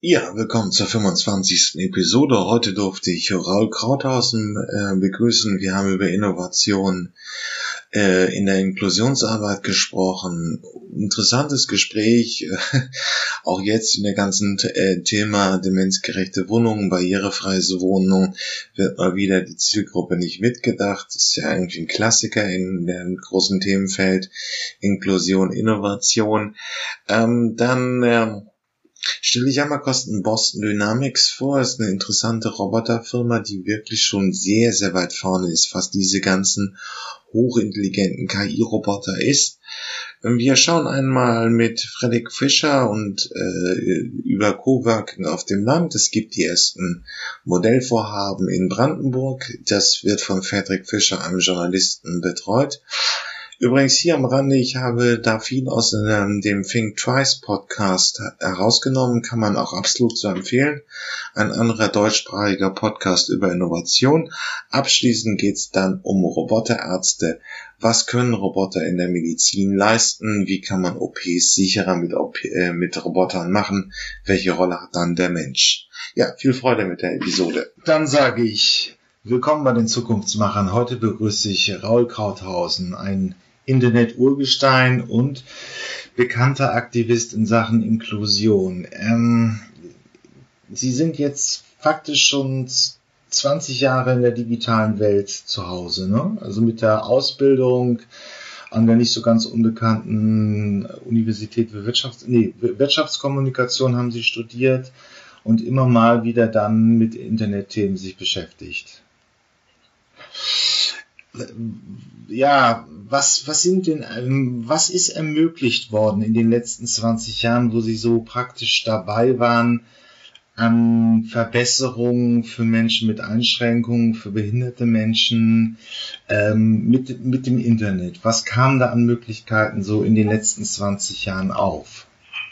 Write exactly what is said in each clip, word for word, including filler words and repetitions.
Ja, willkommen zur fünfundzwanzigsten Episode. Heute durfte ich Raul Krauthausen äh, begrüßen. Wir haben über Innovation äh, in der Inklusionsarbeit gesprochen. Interessantes Gespräch, äh, auch jetzt in der ganzen äh, Thema demenzgerechte Wohnungen, barrierefreie Wohnungen, wird mal wieder die Zielgruppe nicht mitgedacht. Das ist ja irgendwie ein Klassiker in dem großen Themenfeld Inklusion, Innovation. Ähm, dann äh, Stell dich einmal Kosten Boston Dynamics vor, ist eine interessante Roboterfirma, die wirklich schon sehr, sehr weit vorne ist, was diese ganzen hochintelligenten K I-Roboter ist. Wir schauen einmal mit Fredrik Fischer und äh, über Coworking auf dem Land. Es gibt die ersten Modellvorhaben in Brandenburg. Das wird von Fredrik Fischer, einem Journalisten, betreut. Übrigens hier am Rande, ich habe da viel aus ähm, dem Think Twice Podcast herausgenommen, kann man auch absolut so empfehlen. Ein anderer deutschsprachiger Podcast über Innovation. Abschließend geht's dann um Roboterärzte. Was können Roboter in der Medizin leisten? Wie kann man O Ps sicherer mit, O P, äh, mit Robotern machen? Welche Rolle hat dann der Mensch? Ja, viel Freude mit der Episode. Dann sage ich, willkommen bei den Zukunftsmachern. Heute begrüße ich Raul Krauthausen, ein Internet-Urgestein und bekannter Aktivist in Sachen Inklusion. Ähm, Sie sind jetzt faktisch schon zwanzig Jahre in der digitalen Welt zu Hause, ne? Also mit der Ausbildung an der nicht so ganz unbekannten Universität für Wirtschafts- nee, Wirtschaftskommunikation haben Sie studiert und immer mal wieder dann mit Internetthemen sich beschäftigt. Ja, was, was sind denn, was ist ermöglicht worden in den letzten zwanzig Jahren, wo Sie so praktisch dabei waren, an Verbesserungen für Menschen mit Einschränkungen, für behinderte Menschen, ähm, mit, mit dem Internet? Was kam da an Möglichkeiten so in den letzten zwanzig Jahren auf?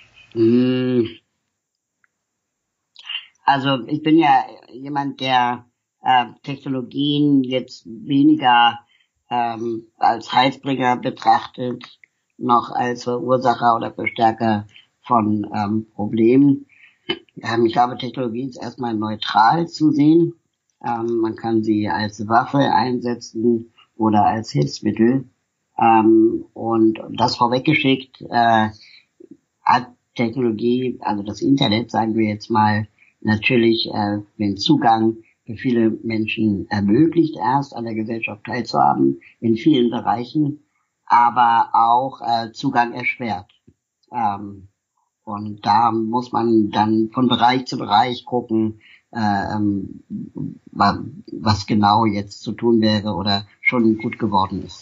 Also, ich bin ja jemand, der äh, Technologien jetzt weniger ähm, als Heilsbringer betrachtet, noch als Verursacher oder Verstärker von ähm, Problemen. Ähm, ich glaube, Technologie ist erstmal neutral zu sehen. Ähm, man kann sie als Waffe einsetzen oder als Hilfsmittel. Ähm, und das vorweggeschickt äh, hat Technologie, also das Internet, sagen wir jetzt mal, natürlich äh, den Zugang für viele Menschen ermöglicht, erst an der Gesellschaft teilzuhaben, in vielen Bereichen, aber auch äh, Zugang erschwert. Ähm, und da muss man dann von Bereich zu Bereich gucken, äh, ähm, was genau jetzt zu tun wäre oder schon gut geworden ist.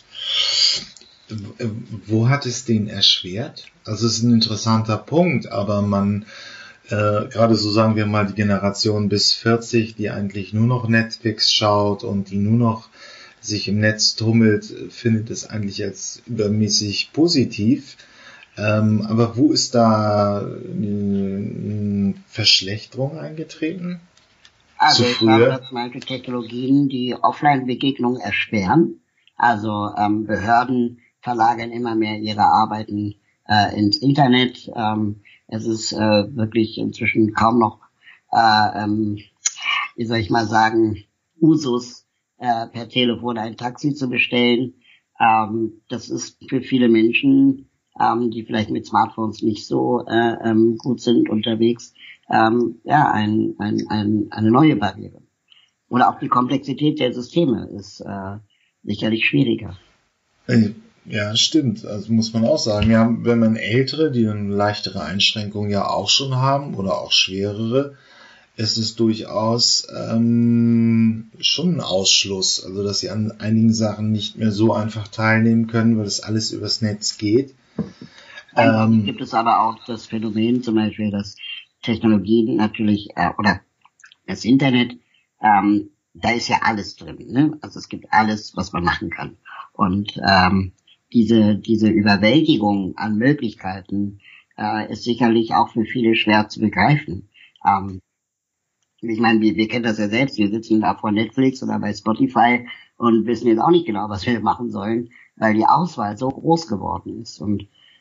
Wo hat es den erschwert? Also es ist ein interessanter Punkt, aber man Äh, gerade so sagen wir mal die Generation bis vierzig, die eigentlich nur noch Netflix schaut und die nur noch sich im Netz tummelt, findet es eigentlich als übermäßig positiv. Ähm, aber wo ist da eine Verschlechterung eingetreten? Also ich glaube, dass zum Beispiel Technologien die Offline-Begegnung erschweren. Also ähm, Behörden verlagern immer mehr ihre Arbeiten äh, ins Internet. Ähm, es ist äh, wirklich inzwischen kaum noch, äh, ähm, wie soll ich mal sagen, Usus, äh, per Telefon ein Taxi zu bestellen. Ähm, das ist für viele Menschen, ähm, die vielleicht mit Smartphones nicht so äh, ähm, gut sind unterwegs, ähm, ja, ein, ein, ein, eine neue Barriere. Oder auch die Komplexität der Systeme ist äh, sicherlich schwieriger. Ja, stimmt. Also muss man auch sagen. Ja, wenn man Ältere, die eine leichtere Einschränkung ja auch schon haben oder auch schwerere, ist es durchaus ähm, schon ein Ausschluss. Also dass sie an einigen Sachen nicht mehr so einfach teilnehmen können, weil das alles übers Netz geht. Ähm, gibt es aber auch das Phänomen zum Beispiel, dass Technologien natürlich, äh, oder das Internet, ähm, da ist ja alles drin, ne? Also es gibt alles, was man machen kann. Und ähm, diese diese Überwältigung an Möglichkeiten äh, ist sicherlich auch für viele schwer zu begreifen. Ähm, ich meine, wir, wir kennen das ja selbst, wir sitzen da vor Netflix oder bei Spotify und wissen jetzt auch nicht genau, was wir machen sollen, weil die Auswahl so groß geworden ist. Und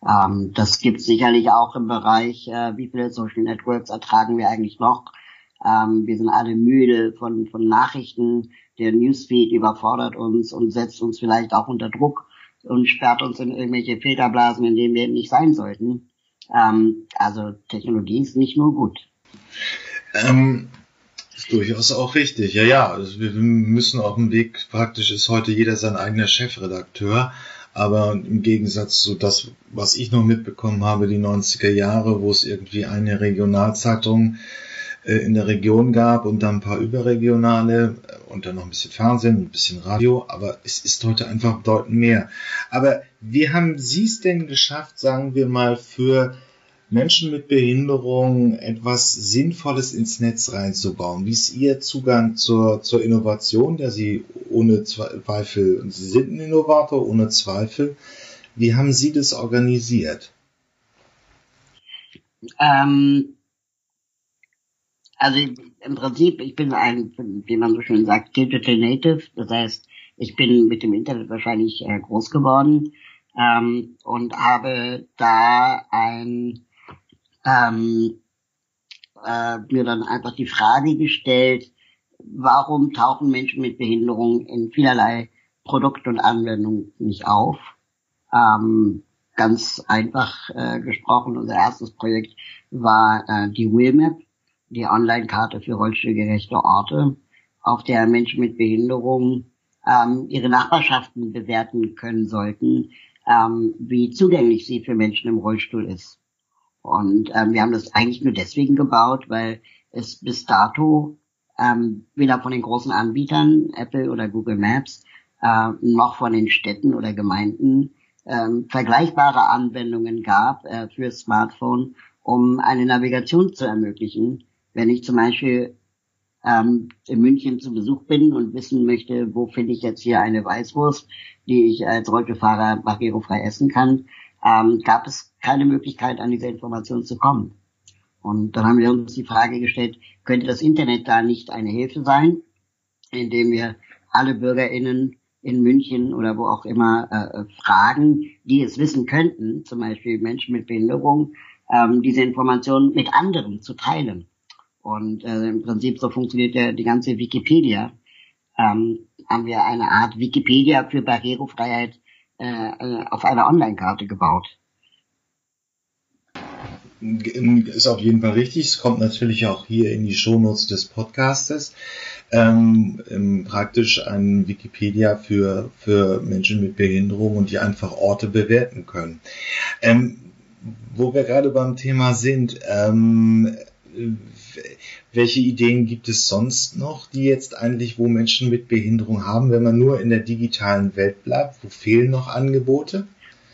Ähm, das gibt es sicherlich auch im Bereich, äh, wie viele Social Networks ertragen wir eigentlich noch. Ähm, wir sind alle müde von, von Nachrichten. Der Newsfeed überfordert uns und setzt uns vielleicht auch unter Druck und sperrt uns in irgendwelche Filterblasen, in denen wir nicht sein sollten. Ähm, also Technologie ist nicht nur gut. Ähm, ist durchaus auch richtig. Ja, ja, also wir müssen auf dem Weg, praktisch ist heute jeder sein eigener Chefredakteur. Aber im Gegensatz zu das, was ich noch mitbekommen habe, die neunziger Jahre, wo es irgendwie eine Regionalzeitung äh, in der Region gab und dann ein paar überregionale und dann noch ein bisschen Fernsehen, ein bisschen Radio, aber es ist heute einfach bedeutend mehr. Aber wie haben Sie es denn geschafft, sagen wir mal, für Menschen mit Behinderung etwas Sinnvolles ins Netz reinzubauen? Wie ist Ihr Zugang zur, zur Innovation, der Sie ohne Zweifel, Sie sind ein Innovator, ohne Zweifel. Wie haben Sie das organisiert? Ähm, also im Prinzip, ich bin ein, wie man so schön sagt, Digital Native. Das heißt, ich bin mit dem Internet wahrscheinlich äh, groß geworden ähm, und habe da ein ähm, äh, mir dann einfach die Frage gestellt, warum tauchen Menschen mit Behinderung in vielerlei Produkt- und Anwendungen nicht auf? Ähm, ganz einfach äh, gesprochen, unser erstes Projekt war äh, die Wheelmap, die Online-Karte für rollstuhlgerechte Orte, auf der Menschen mit Behinderung ähm, ihre Nachbarschaften bewerten können sollten, ähm, wie zugänglich sie für Menschen im Rollstuhl ist. Und ähm, wir haben das eigentlich nur deswegen gebaut, weil es bis dato ähm, weder von den großen Anbietern, Apple oder Google Maps, äh, noch von den Städten oder Gemeinden ähm, vergleichbare Anwendungen gab äh, für Smartphone, um eine Navigation zu ermöglichen. Wenn ich zum Beispiel ähm, in München zu Besuch bin und wissen möchte, wo finde ich jetzt hier eine Weißwurst, die ich als Rollstuhlfahrer barrierefrei essen kann, ähm, gab es keine Möglichkeit, an diese Information zu kommen. Und dann haben wir uns die Frage gestellt, könnte das Internet da nicht eine Hilfe sein, indem wir alle BürgerInnen in München oder wo auch immer äh, fragen, die es wissen könnten, zum Beispiel Menschen mit Behinderung, ähm, diese Informationen mit anderen zu teilen. Und äh, im Prinzip so funktioniert ja die ganze Wikipedia. Ähm, haben wir eine Art Wikipedia für Barrierefreiheit äh, auf einer Online-Karte gebaut. Ist auf jeden Fall richtig. Es kommt natürlich auch hier in die Shownotes des Podcastes. Ähm, praktisch ein Wikipedia für, für Menschen mit Behinderung und die einfach Orte bewerten können. Ähm, wo wir gerade beim Thema sind, ähm, welche Ideen gibt es sonst noch, die jetzt eigentlich, wo Menschen mit Behinderung haben, wenn man nur in der digitalen Welt bleibt? Wo fehlen noch Angebote?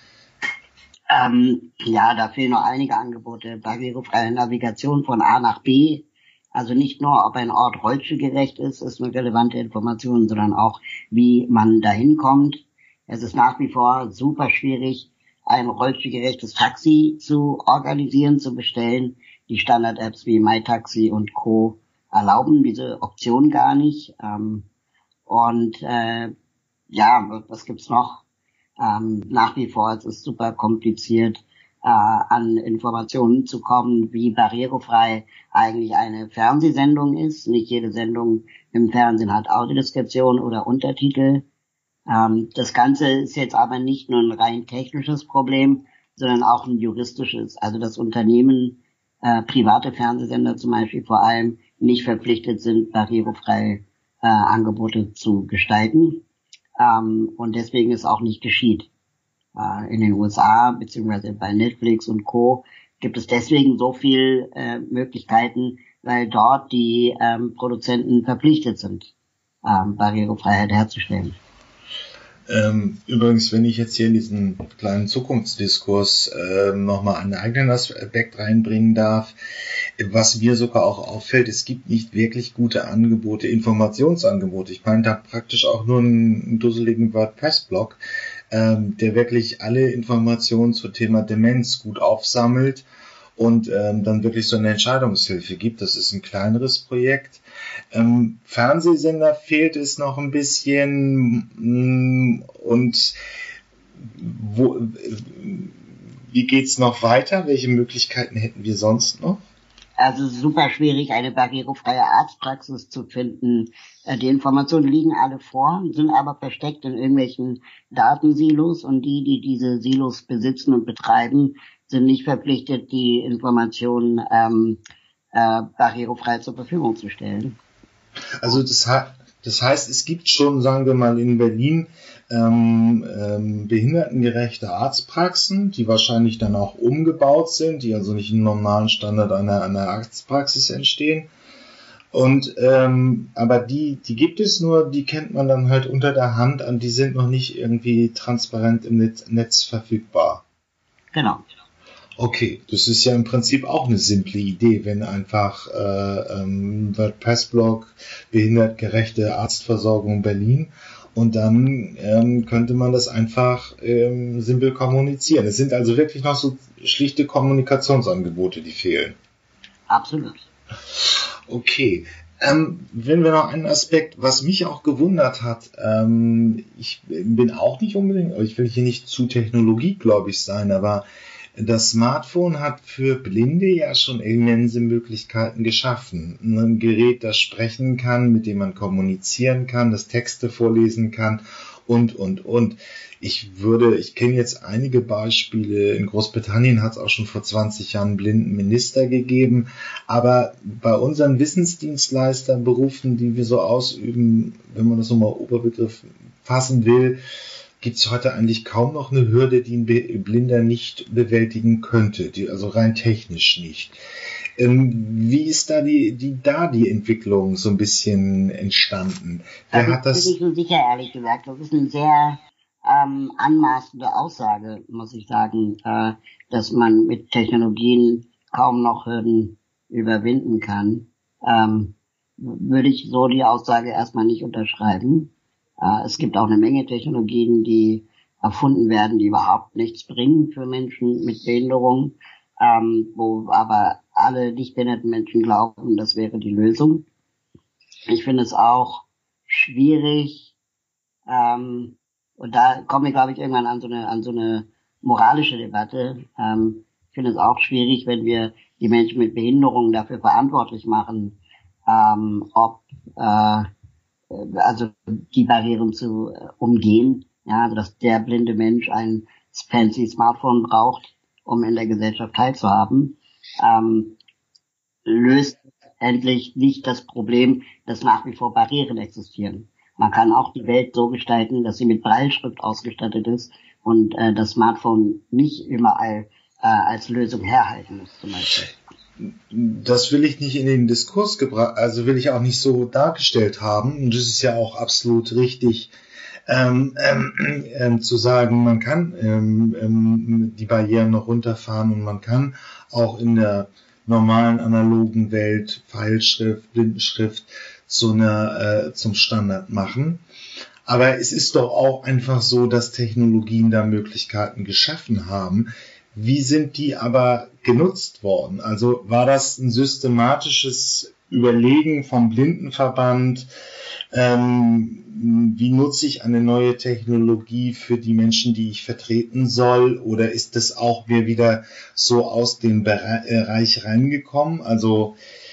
Ähm, ja, da fehlen noch einige Angebote. Barrierefreie Navigation von A nach B. Also nicht nur, ob ein Ort rollstuhlgerecht ist, ist eine relevante Information, sondern auch, wie man dahin kommt. Es ist nach wie vor super schwierig, ein rollstuhlgerechtes Taxi zu organisieren, zu bestellen. Die Standard-Apps wie MyTaxi und Co. erlauben diese Option gar nicht. Ähm, und äh, ja, was gibt's noch? Ähm, nach wie vor es ist super kompliziert, äh, an Informationen zu kommen, wie barrierefrei eigentlich eine Fernsehsendung ist. Nicht jede Sendung im Fernsehen hat Audiodeskription oder Untertitel. Ähm, das Ganze ist jetzt aber nicht nur ein rein technisches Problem, sondern auch ein juristisches. Also das Unternehmen, äh, private Fernsehsender zum Beispiel vor allem, nicht verpflichtet sind, barrierefrei äh, Angebote zu gestalten. Ähm, und deswegen es auch nicht geschieht. Äh, in den U S A beziehungsweise bei Netflix und Co. gibt es deswegen so viel äh, Möglichkeiten, weil dort die ähm, Produzenten verpflichtet sind, ähm, Barrierefreiheit herzustellen. Ähm, übrigens, wenn ich jetzt hier in diesen kleinen Zukunftsdiskurs äh, nochmal einen eigenen Aspekt reinbringen darf, was mir sogar auch auffällt, es gibt nicht wirklich gute Angebote, Informationsangebote. Ich meine da praktisch auch nur einen, einen dusseligen WordPress-Blog, ähm, der wirklich alle Informationen zum Thema Demenz gut aufsammelt und ähm, dann wirklich so eine Entscheidungshilfe gibt. Das ist ein kleineres Projekt. Ähm, Fernsehsender fehlt es noch ein bisschen mh, und wo, wie geht's noch weiter? Welche Möglichkeiten hätten wir sonst noch? Also es ist super schwierig, eine barrierefreie Arztpraxis zu finden. Die Informationen liegen alle vor, sind aber versteckt in irgendwelchen Datensilos und die, die diese Silos besitzen und betreiben, sind nicht verpflichtet, die Informationen ähm, äh, barrierefrei zur Verfügung zu stellen. Also das, das heißt, es gibt schon, sagen wir mal, in Berlin ähm, ähm, behindertengerechte Arztpraxen, die wahrscheinlich dann auch umgebaut sind, die also nicht im normalen Standard einer, einer Arztpraxis entstehen. Und ähm, aber die, die gibt es nur, die kennt man dann halt unter der Hand und die sind noch nicht irgendwie transparent im Netz, Netz verfügbar. Genau. Okay, das ist ja im Prinzip auch eine simple Idee, wenn einfach äh, ähm, WordPress-Blog behindertgerechte Arztversorgung Berlin und dann ähm, könnte man das einfach ähm, simpel kommunizieren. Es sind also wirklich noch so schlichte Kommunikationsangebote, die fehlen. Absolut. Okay. Ähm, wenn wir noch einen Aspekt, was mich auch gewundert hat, ähm, ich bin auch nicht unbedingt, ich will hier nicht zu technologiegläubig sein, aber das Smartphone hat für Blinde ja schon immense Möglichkeiten geschaffen. Ein Gerät, das sprechen kann, mit dem man kommunizieren kann, das Texte vorlesen kann und, und, und. Ich würde, ich kenne jetzt einige Beispiele. In Großbritannien hat es auch schon vor zwanzig Jahren einen blinden Minister gegeben. Aber bei unseren Wissensdienstleisterberufen, die wir so ausüben, wenn man das nochmal Oberbegriff fassen will, gibt es heute eigentlich kaum noch eine Hürde, die ein Blinder nicht bewältigen könnte, die, also rein technisch nicht. Ähm, wie ist da die, die, da die Entwicklung so ein bisschen entstanden? Wer hat das? Bin ich mir sicher, ehrlich gesagt. Das ist eine sehr ähm, anmaßende Aussage, muss ich sagen, äh, dass man mit Technologien kaum noch Hürden überwinden kann. Ähm, würde ich so die Aussage erstmal nicht unterschreiben. Äh, es gibt auch eine Menge Technologien, die erfunden werden, die überhaupt nichts bringen für Menschen mit Behinderung, ähm, wo aber alle nicht behinderten Menschen glauben, das wäre die Lösung. Ich finde es auch schwierig, ähm, und da kommen wir, glaube ich, irgendwann an so eine, an so eine moralische Debatte. Ähm, ich finde es auch schwierig, wenn wir die Menschen mit Behinderungen dafür verantwortlich machen, ähm, ob äh, also die Barrieren zu äh, umgehen, ja, also dass der blinde Mensch ein fancy Smartphone braucht, um in der Gesellschaft teilzuhaben, ähm, löst endlich nicht das Problem, dass nach wie vor Barrieren existieren. Man kann auch die Welt so gestalten, dass sie mit Brailleschrift ausgestattet ist und äh, das Smartphone nicht überall äh, als Lösung herhalten muss, zum Beispiel. Das will ich nicht in den Diskurs gebracht, also will ich auch nicht so dargestellt haben. Und das ist ja auch absolut richtig, ähm, ähm, ähm, zu sagen, man kann ähm, ähm, die Barrieren noch runterfahren und man kann auch in der normalen analogen Welt Pfeilschrift, Blindenschrift zu einer, äh, zum Standard machen. Aber es ist doch auch einfach so, dass Technologien da Möglichkeiten geschaffen haben. Wie sind die aber genutzt worden? Also war das ein systematisches Überlegen vom Blindenverband? Ähm, wie nutze ich eine neue Technologie für die Menschen, die ich vertreten soll? Oder ist das auch mir wieder so aus dem Bereich reingekommen? Also,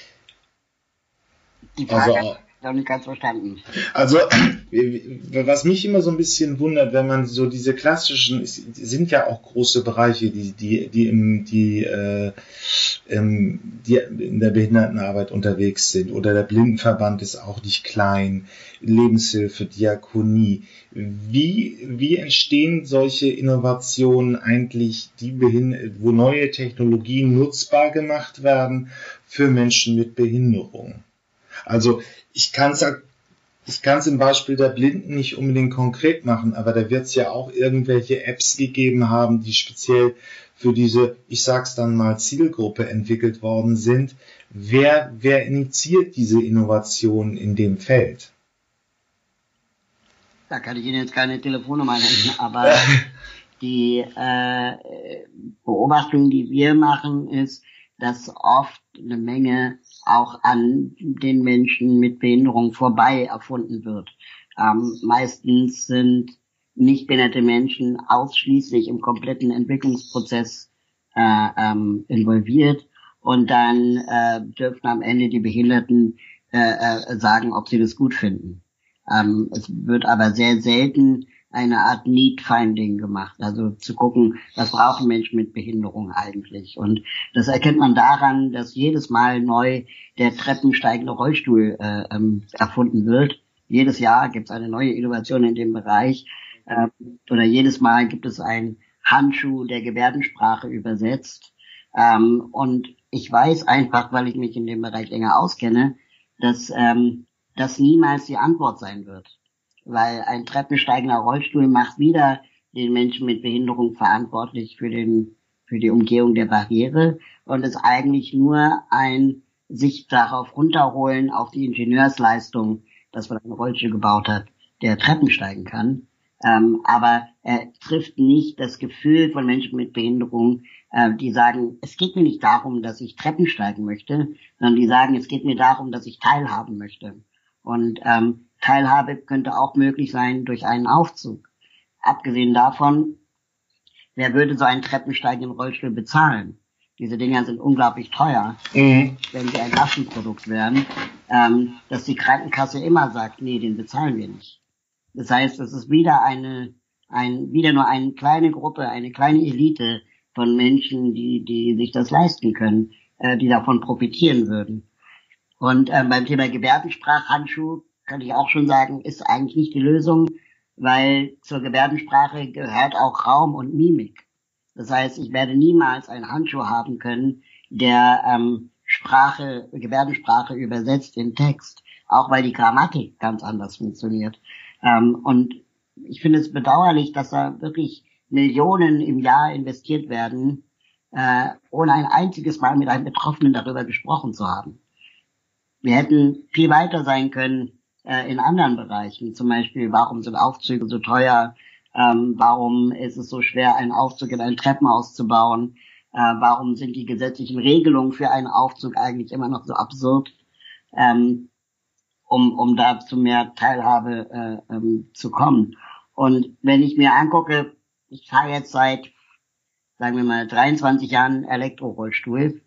die Frage also, habe ich noch nicht ganz verstanden. Also, was mich immer so ein bisschen wundert, wenn man so diese klassischen, es sind ja auch große Bereiche, die, die, die im, die, äh, ähm, die in der Behindertenarbeit unterwegs sind, oder der Blindenverband ist auch nicht klein, Lebenshilfe, Diakonie. Wie, wie entstehen solche Innovationen eigentlich, die Behind- wo neue Technologien nutzbar gemacht werden für Menschen mit Behinderung? Also, ich kann es ich kann es im Beispiel der Blinden nicht unbedingt konkret machen, aber da wird es ja auch irgendwelche Apps gegeben haben, die speziell für diese, ich sag's dann mal, Zielgruppe entwickelt worden sind. Wer, wer initiiert diese Innovationen in dem Feld? Da kann ich Ihnen jetzt keine Telefonnummer nennen, aber die äh, Beobachtung, die wir machen, ist, dass oft eine Menge auch an den Menschen mit Behinderung vorbei erfunden wird. Ähm, meistens sind nicht behinderte Menschen ausschließlich im kompletten Entwicklungsprozess äh, ähm, involviert und dann äh, dürfen am Ende die Behinderten äh, äh, sagen, ob sie das gut finden. Ähm, es wird aber sehr selten eine Art Need-Finding gemacht, also zu gucken, was brauchen Menschen mit Behinderung eigentlich. Und das erkennt man daran, dass jedes Mal neu der treppensteigende Rollstuhl äh, ähm, erfunden wird. Jedes Jahr gibt es eine neue Innovation in dem Bereich. Äh, oder jedes Mal gibt es einen Handschuh, der Gebärdensprache übersetzt. Ähm, und ich weiß einfach, weil ich mich in dem Bereich länger auskenne, dass ähm, das niemals die Antwort sein wird. Weil ein treppensteigender Rollstuhl macht wieder den Menschen mit Behinderung verantwortlich für den für die Umgehung der Barriere und ist eigentlich nur ein sich darauf runterholen auf die Ingenieursleistung, dass man einen Rollstuhl gebaut hat, der Treppen steigen kann. Ähm, aber er trifft nicht das Gefühl von Menschen mit Behinderung, äh, die sagen, es geht mir nicht darum, dass ich Treppen steigen möchte, sondern die sagen, es geht mir darum, dass ich teilhaben möchte. Und ähm, Teilhabe könnte auch möglich sein durch einen Aufzug. Abgesehen davon, wer würde so einen treppensteigenden Rollstuhl bezahlen? Diese Dinger sind unglaublich teuer, mhm. wenn sie ein Massenprodukt wären, ähm, dass die Krankenkasse immer sagt, nee, den bezahlen wir nicht. Das heißt, es ist wieder eine, ein, wieder nur eine kleine Gruppe, eine kleine Elite von Menschen, die, die sich das leisten können, äh, die davon profitieren würden. Und ähm, beim Thema Gebärdensprachhandschuh kann ich auch schon sagen, ist eigentlich nicht die Lösung, weil zur Gebärdensprache gehört auch Raum und Mimik. Das heißt, ich werde niemals einen Handschuh haben können, der ähm, Sprache, Gebärdensprache übersetzt in Text, auch weil die Grammatik ganz anders funktioniert. Ähm, und ich finde es bedauerlich, dass da wirklich Millionen im Jahr investiert werden, äh, ohne ein einziges Mal mit einem Betroffenen darüber gesprochen zu haben. Wir hätten viel weiter sein können äh, in anderen Bereichen. Zum Beispiel, warum sind Aufzüge so teuer? Ähm, warum ist es so schwer, einen Aufzug in ein Treppenhaus zu bauen? Äh, warum sind die gesetzlichen Regelungen für einen Aufzug eigentlich immer noch so absurd, ähm, um, um da zu mehr Teilhabe äh, ähm, zu kommen? Und wenn ich mir angucke, ich fahre jetzt seit, sagen wir mal, dreiundzwanzig Jahren Elektrorollstuhl,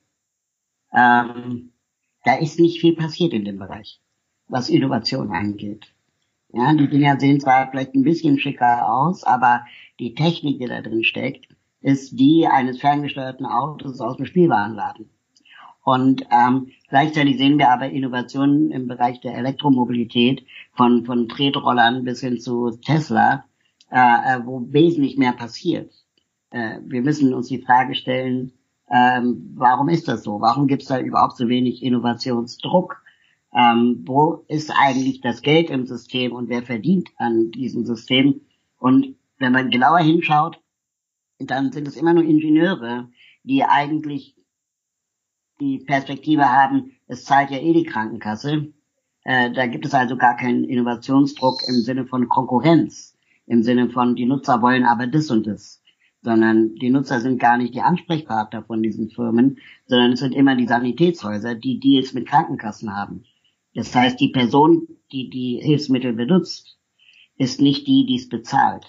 ähm, da ist nicht viel passiert in dem Bereich, was Innovation angeht. Ja, die Dinger sehen zwar vielleicht ein bisschen schicker aus, aber die Technik, die da drin steckt, ist die eines ferngesteuerten Autos aus dem Spielwarenladen. Und ähm, gleichzeitig sehen wir aber Innovationen im Bereich der Elektromobilität, von von Tretrollern bis hin zu Tesla, äh, wo wesentlich mehr passiert. Äh, wir müssen uns die Frage stellen, ähm, warum ist das so? Warum gibt es da überhaupt so wenig Innovationsdruck? Ähm, wo ist eigentlich das Geld im System und wer verdient an diesem System? Und wenn man genauer hinschaut, dann sind es immer nur Ingenieure, die eigentlich die Perspektive haben, es zahlt ja eh die Krankenkasse. Äh, da gibt es also gar keinen Innovationsdruck im Sinne von Konkurrenz, im Sinne von die Nutzer wollen aber das und das, sondern die Nutzer sind gar nicht die Ansprechpartner von diesen Firmen, sondern es sind immer die Sanitätshäuser, die Deals mit Krankenkassen haben. Das heißt, die Person, die die Hilfsmittel benutzt, ist nicht die, die es bezahlt.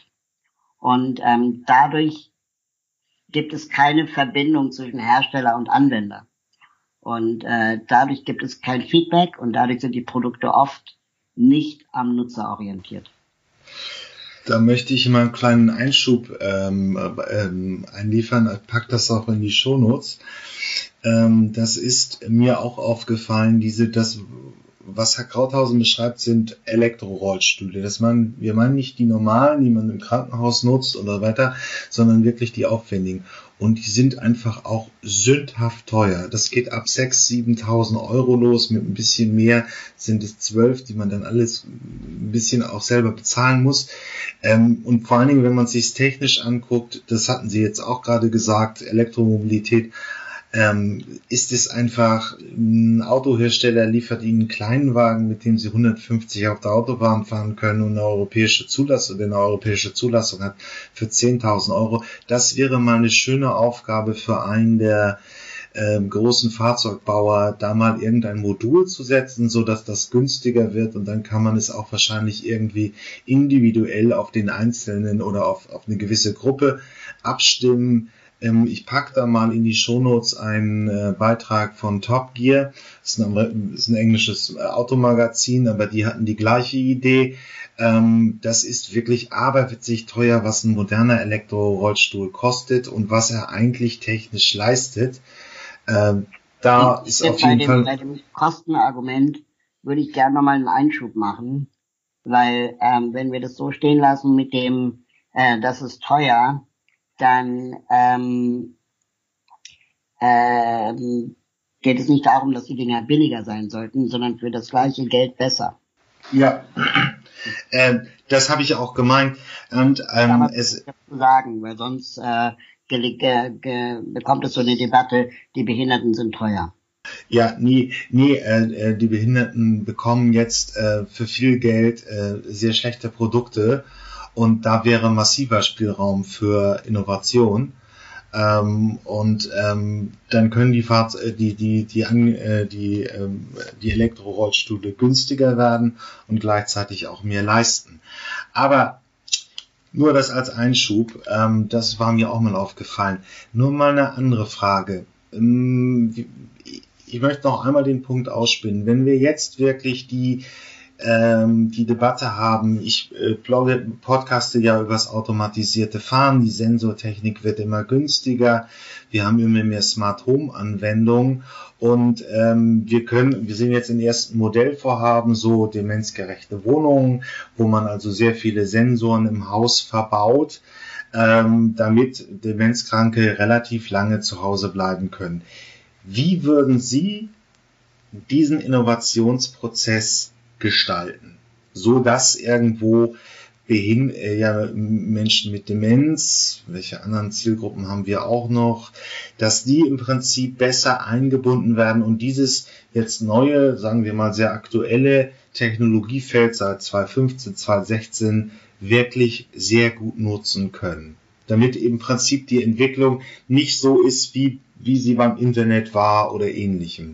Und ähm, dadurch gibt es keine Verbindung zwischen Hersteller und Anwender. Und äh, dadurch gibt es kein Feedback und dadurch sind die Produkte oft nicht am Nutzer orientiert. Da möchte ich mal einen kleinen Einschub ähm, ähm, einliefern, ich pack das auch in die Shownotes. Ähm, das ist mir auch aufgefallen, diese, das, was Herr Krauthausen beschreibt, sind Elektrorollstühle. Das man, wir meinen nicht die normalen, die man im Krankenhaus nutzt oder weiter, sondern wirklich die aufwendigen. Und die sind einfach auch sündhaft teuer. Das geht ab sechstausend, siebentausend Euro los. Mit ein bisschen mehr sind es zwölf, die man dann alles ein bisschen auch selber bezahlen muss. Ähm, und vor allen Dingen, wenn man es sich technisch anguckt, das hatten Sie jetzt auch gerade gesagt, Elektromobilität, ähm, ist es einfach, ein Autohersteller liefert Ihnen einen kleinen Wagen, mit dem Sie hundertfünfzig auf der Autobahn fahren können und eine europäische Zulassung, der eine europäische Zulassung hat, für zehntausend Euro. Das wäre mal eine schöne Aufgabe für einen der äh, großen Fahrzeugbauer, da mal irgendein Modul zu setzen, so dass das günstiger wird, und dann kann man es auch wahrscheinlich irgendwie individuell auf den Einzelnen oder auf, auf eine gewisse Gruppe abstimmen. Ähm, ich packe da mal in die Shownotes einen äh, Beitrag von Top Gear. Das ist ein, ist ein englisches Automagazin, aber die hatten die gleiche Idee. Ähm, das ist wirklich aberwitzig teuer, was ein moderner Elektrorollstuhl kostet und was er eigentlich technisch leistet. Ähm, da Ich ist jetzt auf bei jeden dem, Fall... bei dem Kostenargument würde ich gerne nochmal einen Einschub machen, weil ähm, wenn wir das so stehen lassen mit dem, äh, das ist teuer, dann ähm, ähm, geht es nicht darum, dass die Dinger billiger sein sollten, sondern für das gleiche Geld besser. Ja, ähm, das habe ich auch gemeint. Und ähm, Aber es zu sagen, weil sonst äh, ge, ge, ge, bekommt es so eine Debatte, die Behinderten sind teuer. Ja, nee, nee, äh, die Behinderten bekommen jetzt äh, für viel Geld äh, sehr schlechte Produkte, und da wäre massiver Spielraum für Innovation. Ähm, und ähm, dann können die Fahrz äh, die die die an, äh, die ähm, die Elektrorollstühle günstiger werden und gleichzeitig auch mehr leisten. Aber nur das als Einschub, ähm, das war mir auch mal aufgefallen. Nur mal eine andere Frage. Ähm, ich möchte noch einmal den Punkt ausspinnen. Wenn wir jetzt wirklich die ähm, die Debatte haben, ich äh, blogge, podcaste ja über das automatisierte Fahren, die Sensortechnik wird immer günstiger, wir haben immer mehr Smart Home Anwendungen, und ähm, wir können, wir sehen jetzt in ersten Modellvorhaben so demenzgerechte Wohnungen, wo man also sehr viele Sensoren im Haus verbaut, ähm, damit Demenzkranke relativ lange zu Hause bleiben können. Wie würden Sie diesen Innovationsprozess gestalten, so dass irgendwo behin äh, ja, Menschen mit Demenz, welche anderen Zielgruppen haben wir auch noch, dass die im Prinzip besser eingebunden werden und dieses jetzt neue, sagen wir mal sehr aktuelle Technologiefeld seit zweitausendfünfzehn, zweitausendsechzehn wirklich sehr gut nutzen können, damit im Prinzip die Entwicklung nicht so ist, wie, wie sie beim Internet war oder ähnlichem.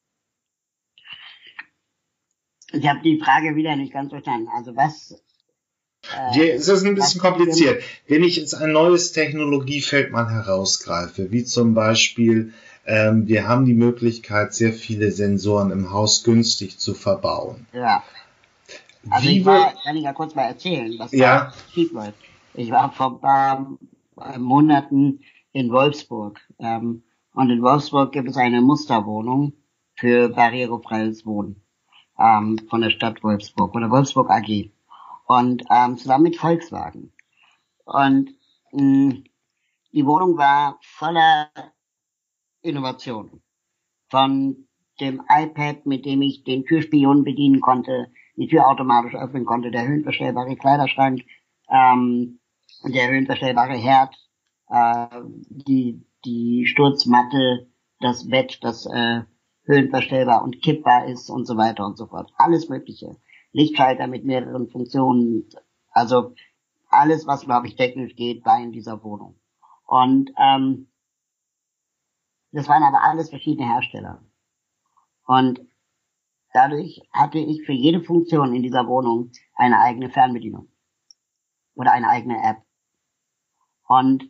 Ich habe die Frage wieder nicht ganz verstanden. Also was... Äh, es ist ein bisschen kompliziert. Wenn ich jetzt ein neues Technologiefeld mal herausgreife, wie zum Beispiel, ähm, wir haben die Möglichkeit, sehr viele Sensoren im Haus günstig zu verbauen. Ja. Also wie ich war, kann ich ja kurz mal erzählen, was ja. da schief läuft. Ich war vor ein paar äh, Monaten in Wolfsburg. Ähm, und in Wolfsburg gibt es eine Musterwohnung für barrierefreies Wohnen ähm, von der Stadt Wolfsburg oder Wolfsburg A G. Und ähm, zusammen mit Volkswagen. Und mh, die Wohnung war voller Innovationen. Von dem iPad, mit dem ich den Türspion bedienen konnte, die Tür automatisch öffnen konnte, der höhenverstellbare Kleiderschrank, ähm, der höhenverstellbare Herd, äh, die die Sturzmatte, das Bett, das äh, höhenverstellbar und kippbar ist und so weiter und so fort. Alles Mögliche. Lichtschalter mit mehreren Funktionen, also alles, was, glaube ich, technisch geht, war in dieser Wohnung. Und ähm, das waren aber alles verschiedene Hersteller. Und dadurch hatte ich für jede Funktion in dieser Wohnung eine eigene Fernbedienung oder eine eigene App. Und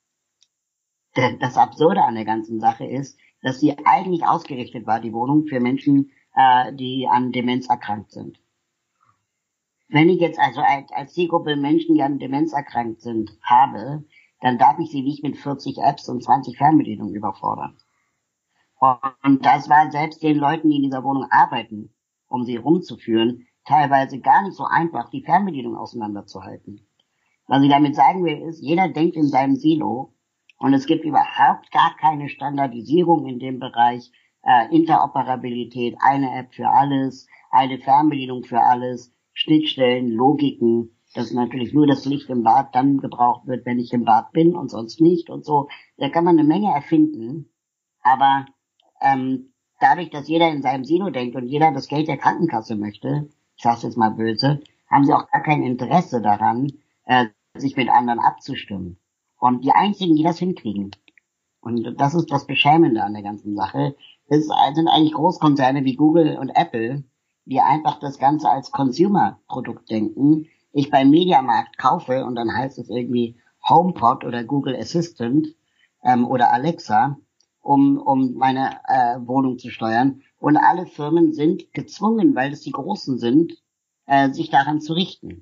das Absurde an der ganzen Sache ist, dass sie eigentlich ausgerichtet war, die Wohnung, für Menschen, äh, die an Demenz erkrankt sind. Wenn ich jetzt also als, als Zielgruppe Menschen, die an Demenz erkrankt sind, habe, dann darf ich sie nicht mit vierzig Apps und zwanzig Fernbedienungen überfordern. Und das war selbst den Leuten, die in dieser Wohnung arbeiten, um sie rumzuführen, teilweise gar nicht so einfach, die Fernbedienung auseinanderzuhalten. Was ich damit sagen will, ist, jeder denkt in seinem Silo und es gibt überhaupt gar keine Standardisierung in dem Bereich, äh, Interoperabilität, eine App für alles, eine Fernbedienung für alles, Schnittstellen, Logiken, dass natürlich nur das Licht im Bad dann gebraucht wird, wenn ich im Bad bin und sonst nicht und so. Da kann man eine Menge erfinden, aber ähm, dadurch, dass jeder in seinem Silo denkt und jeder das Geld der Krankenkasse möchte, ich sag's jetzt mal böse, haben sie auch gar kein Interesse daran, äh, sich mit anderen abzustimmen. Und die einzigen, die das hinkriegen, Und das ist das Beschämende an der ganzen Sache. Es sind eigentlich Großkonzerne wie Google und Apple, die einfach das Ganze als Consumer-Produkt denken. Ich beim Mediamarkt kaufe und dann heißt es irgendwie HomePod oder Google Assistant ähm, oder Alexa, um um meine äh, Wohnung zu steuern. Und alle Firmen sind gezwungen, weil es die Großen sind, äh, sich daran zu richten.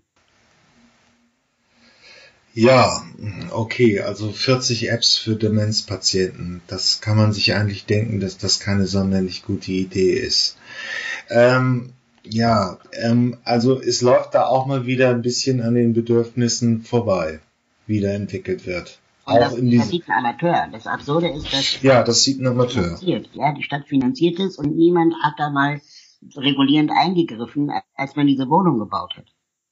Ja, okay, also vierzig Apps für Demenzpatienten. Das kann man sich eigentlich denken, dass das keine sonderlich gute Idee ist. Ähm, ja, ähm, also es läuft da auch mal wieder ein bisschen an den Bedürfnissen vorbei, wie da entwickelt wird. Und auch das, in das diesem, sieht ein Amateur. Das Absurde ist, dass ja, das sieht ein Amateur. finanziert, ja, die Stadt finanziert es und niemand hat da mal regulierend eingegriffen, als man diese Wohnung gebaut hat.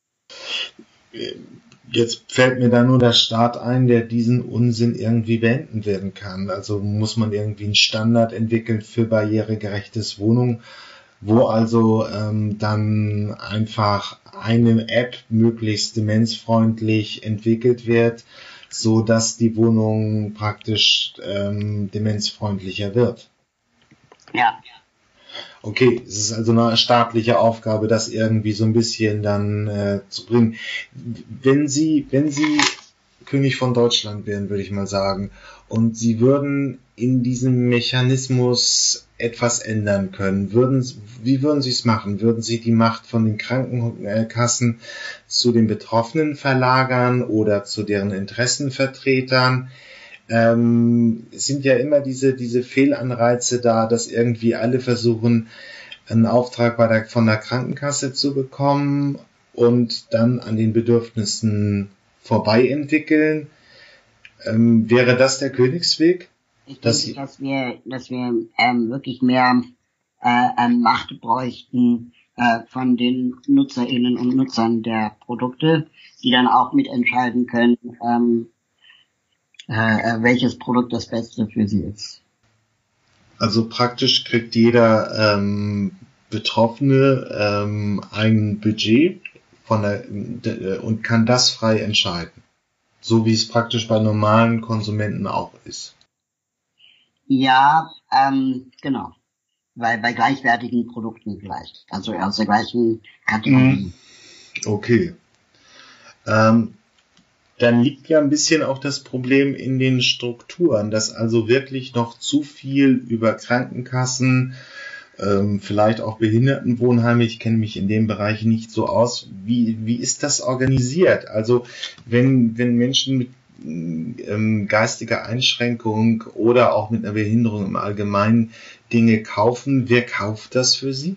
Jetzt fällt mir da nur der Staat ein, der diesen Unsinn irgendwie beenden werden kann. Also muss man irgendwie einen Standard entwickeln für barrieregerechtes Wohnung, wo also ähm, dann einfach eine App möglichst demenzfreundlich entwickelt wird, so dass die Wohnung praktisch ähm, demenzfreundlicher wird. Ja. Okay, es ist also eine staatliche Aufgabe, das irgendwie so ein bisschen dann äh, zu bringen. Wenn Sie, wenn Sie König von Deutschland wären, würde ich mal sagen, und Sie würden in diesem Mechanismus etwas ändern können, würden, wie würden Sie es machen? Würden Sie die Macht von den Krankenkassen zu den Betroffenen verlagern oder zu deren Interessenvertretern? Ähm, es sind ja immer diese, diese Fehlanreize da, dass irgendwie alle versuchen, einen Auftrag bei der, von der Krankenkasse zu bekommen und dann an den Bedürfnissen vorbei entwickeln. Ähm, wäre das der Königsweg? Ich Dass denke, dass wir, dass wir ähm, wirklich mehr äh, Macht bräuchten äh, von den NutzerInnen und Nutzern der Produkte, die dann auch mitentscheiden können, ähm, äh, welches Produkt das Beste für sie ist. Also praktisch kriegt jeder ähm, Betroffene ähm, ein Budget von der, de, und kann das frei entscheiden. So wie es praktisch bei normalen Konsumenten auch ist. Ja, ähm, genau. Weil bei gleichwertigen Produkten vielleicht. Also aus der gleichen Kategorie. Okay. Ähm, dann liegt ja ein bisschen auch das Problem in den Strukturen, dass also wirklich noch zu viel über Krankenkassen, ähm, vielleicht auch Behindertenwohnheime, ich kenne mich in dem Bereich nicht so aus, wie, wie ist das organisiert? Also wenn, wenn Menschen mit ähm, geistiger Einschränkung oder auch mit einer Behinderung im Allgemeinen Dinge kaufen, wer kauft das für sie?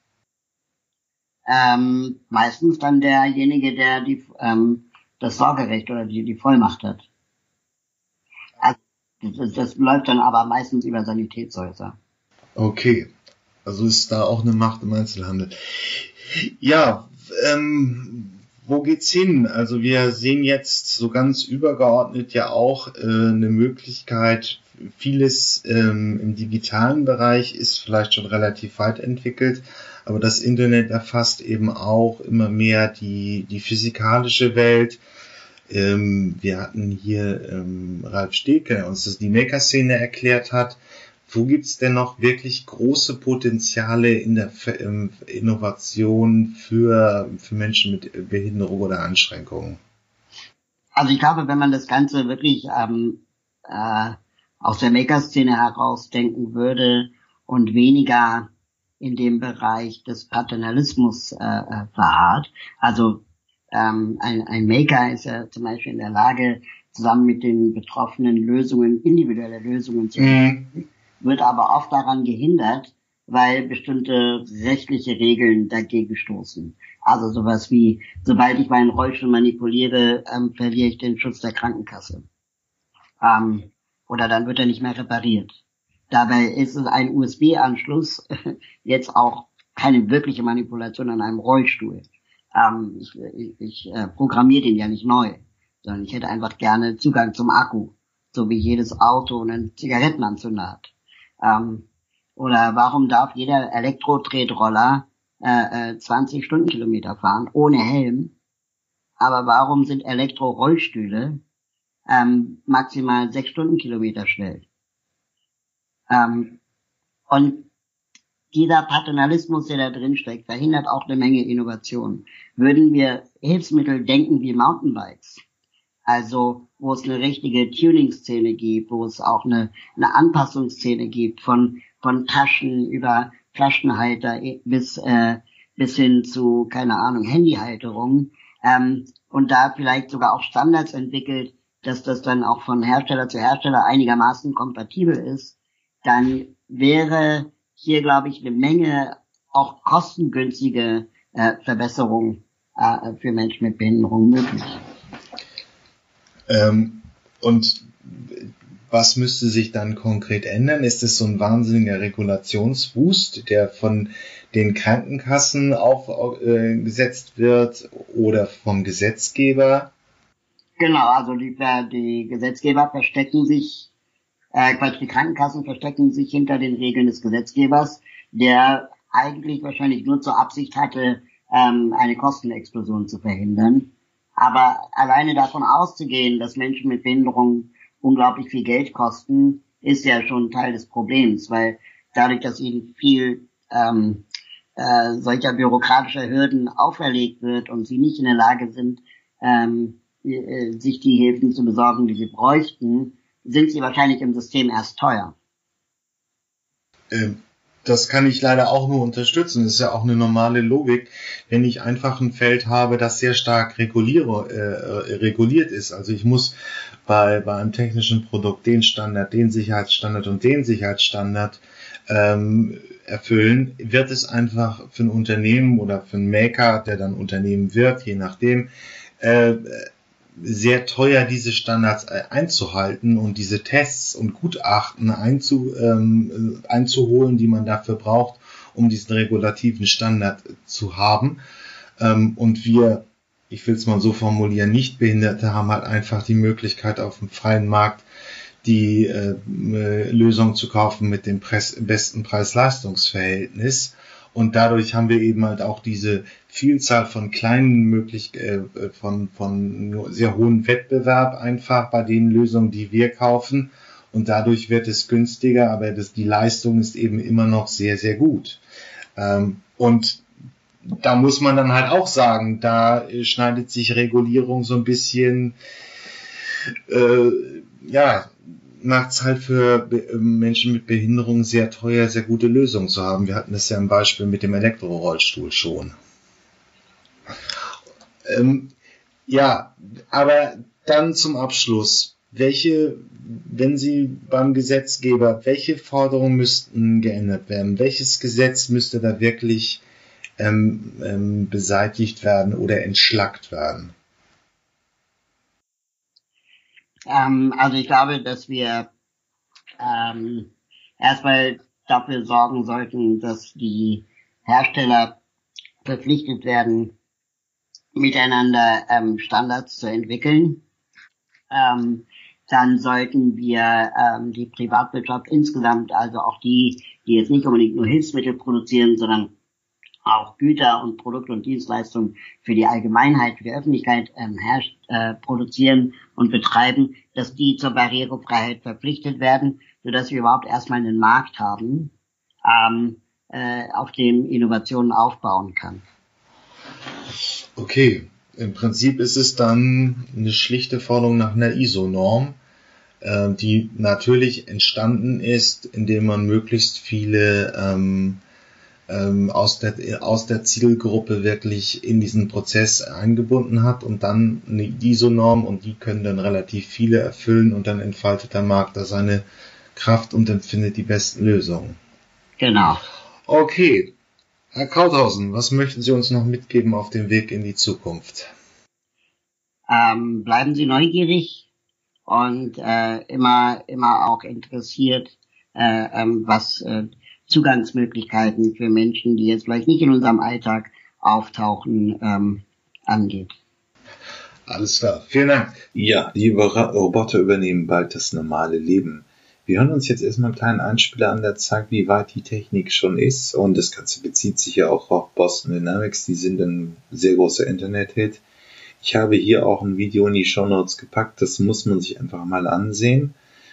Ähm, meistens dann derjenige, der die ähm, das Sorgerecht oder die, die Vollmacht hat. Also, das, das läuft dann aber meistens über Sanitätshäuser. Okay, also ist da auch eine Macht im Einzelhandel. Ja, ähm, wo geht's hin? Also wir sehen jetzt so ganz übergeordnet ja auch äh, eine Möglichkeit, vieles ähm, im digitalen Bereich ist vielleicht schon relativ weit entwickelt, aber das Internet erfasst eben auch immer mehr die, die physikalische Welt. Ähm, wir hatten hier ähm, Ralf Stehlke, der uns das die Maker-Szene erklärt hat. Wo gibt's denn noch wirklich große Potenziale in der Innovation für, für Menschen mit Behinderung oder Einschränkungen? Also ich glaube, wenn man das Ganze wirklich ähm, äh, aus der Maker-Szene herausdenken würde und weniger in dem Bereich des Paternalismus äh, äh, verharrt, also ähm, ein, ein Maker ist ja zum Beispiel in der Lage, zusammen mit den Betroffenen Lösungen, individuelle Lösungen zu finden, mhm. wird aber oft daran gehindert, weil bestimmte rechtliche Regeln dagegen stoßen. Also sowas wie, sobald ich meinen Rollstuhl manipuliere, ähm, verliere ich den Schutz der Krankenkasse. Ähm, oder dann wird er nicht mehr repariert. Dabei ist es ein U S B-Anschluss jetzt auch keine wirkliche Manipulation an einem Rollstuhl. Ähm, ich ich, ich äh, programmiere den ja nicht neu, sondern ich hätte einfach gerne Zugang zum Akku, so wie jedes Auto einen Zigarettenanzünder hat. Ähm, oder warum darf jeder Elektro-Tretroller äh, äh, zwanzig Stundenkilometer fahren ohne Helm? Aber warum sind Elektro-Rollstühle ähm, maximal sechs Stundenkilometer schnell? Ähm, und dieser Paternalismus, der da drin steckt, verhindert auch eine Menge Innovation. Würden wir Hilfsmittel denken wie Mountainbikes, also wo es eine richtige Tuning-Szene gibt, wo es auch eine, eine Anpassungsszene gibt, von von Taschen über Flaschenhalter bis äh, bis hin zu, keine Ahnung, Handyhalterungen, ähm, und da vielleicht sogar auch Standards entwickelt, dass das dann auch von Hersteller zu Hersteller einigermaßen kompatibel ist, dann wäre hier, glaube ich, eine Menge auch kostengünstige äh, Verbesserungen äh, für Menschen mit Behinderung möglich. Ähm, und was müsste sich dann konkret ändern? Ist es so ein wahnsinniger Regulationsboost, der von den Krankenkassen aufgesetzt äh, wird oder vom Gesetzgeber? Genau, also die, die Gesetzgeber verstecken sich, äh, Quatsch, die Krankenkassen verstecken sich hinter den Regeln des Gesetzgebers, der eigentlich wahrscheinlich nur zur Absicht hatte, ähm, eine Kostenexplosion zu verhindern. Aber alleine davon auszugehen, dass Menschen mit Behinderung unglaublich viel Geld kosten, ist ja schon Teil des Problems, weil dadurch, dass ihnen viel ähm, äh, solcher bürokratischer Hürden auferlegt wird und sie nicht in der Lage sind, ähm, äh, sich die Hilfen zu besorgen, die sie bräuchten, sind sie wahrscheinlich im System erst teuer. Ähm. Das kann ich leider auch nur unterstützen. Das ist ja auch eine normale Logik, wenn ich einfach ein Feld habe, das sehr stark reguliere, äh, reguliert ist. Also ich muss bei, bei einem technischen Produkt den Standard, den Sicherheitsstandard und den Sicherheitsstandard ähm, erfüllen, wird es einfach für ein Unternehmen oder für einen Maker, der dann Unternehmen wird, je nachdem, äh, sehr teuer, diese Standards einzuhalten und diese Tests und Gutachten einzu, ähm, einzuholen, die man dafür braucht, um diesen regulativen Standard zu haben. Ähm, und wir, ich will es mal so formulieren, Nichtbehinderte haben halt einfach die Möglichkeit, auf dem freien Markt die äh, Lösung zu kaufen mit dem Preis, besten Preis-Leistungs-Verhältnis. Und dadurch haben wir eben halt auch diese Vielzahl von kleinen Möglichkeiten, äh, von, von sehr hohen Wettbewerb einfach bei den Lösungen, die wir kaufen. Und dadurch wird es günstiger, aber das, die Leistung ist eben immer noch sehr, sehr gut. Ähm, und da muss man dann halt auch sagen, da schneidet sich Regulierung so ein bisschen, äh, ja, macht es halt für Menschen mit Behinderung sehr teuer, sehr gute Lösungen zu haben. Wir hatten das ja im Beispiel mit dem Elektrorollstuhl schon. Ähm, ja, aber dann zum Abschluss. Welche, wenn Sie beim Gesetzgeber, welche Forderungen müssten geändert werden? Welches Gesetz müsste da wirklich ähm, ähm, beseitigt werden oder entschlackt werden? Ähm, also ich glaube, dass wir ähm, erstmal dafür sorgen sollten, dass die Hersteller verpflichtet werden, miteinander ähm, Standards zu entwickeln. Ähm, dann sollten wir ähm, die Privatwirtschaft insgesamt, also auch die, die jetzt nicht unbedingt nur Hilfsmittel produzieren, sondern auch Güter und Produkte und Dienstleistungen für die Allgemeinheit, für die Öffentlichkeit ähm, herrscht, äh, produzieren und betreiben, dass die zur Barrierefreiheit verpflichtet werden, sodass wir überhaupt erstmal einen Markt haben, ähm, äh, auf dem Innovationen aufbauen kann. Okay, im Prinzip ist es dann eine schlichte Forderung nach einer I S O-Norm, äh, die natürlich entstanden ist, indem man möglichst viele ähm, ähm, aus der aus der Zielgruppe wirklich in diesen Prozess eingebunden hat und dann eine I S O-Norm, und die können dann relativ viele erfüllen, und dann entfaltet der Markt da seine Kraft und empfindet die besten Lösungen. Genau. Okay. Herr Krauthausen, was möchten Sie uns noch mitgeben auf dem Weg in die Zukunft? Ähm, bleiben Sie neugierig und äh, immer immer auch interessiert, äh, ähm, was äh, Zugangsmöglichkeiten für Menschen, die jetzt vielleicht nicht in unserem Alltag auftauchen, ähm, angeht. Alles klar, vielen Dank. Ja, die Roboter übernehmen bald das normale Leben. Wir hören uns jetzt erstmal einen kleinen Einspieler an, der zeigt, wie weit die Technik schon ist. Und das Ganze bezieht sich ja auch auf Boston Dynamics. Die sind ein sehr großer Internet-Hit. Ich habe hier auch ein Video in die Shownotes gepackt. Das muss man sich einfach mal ansehen.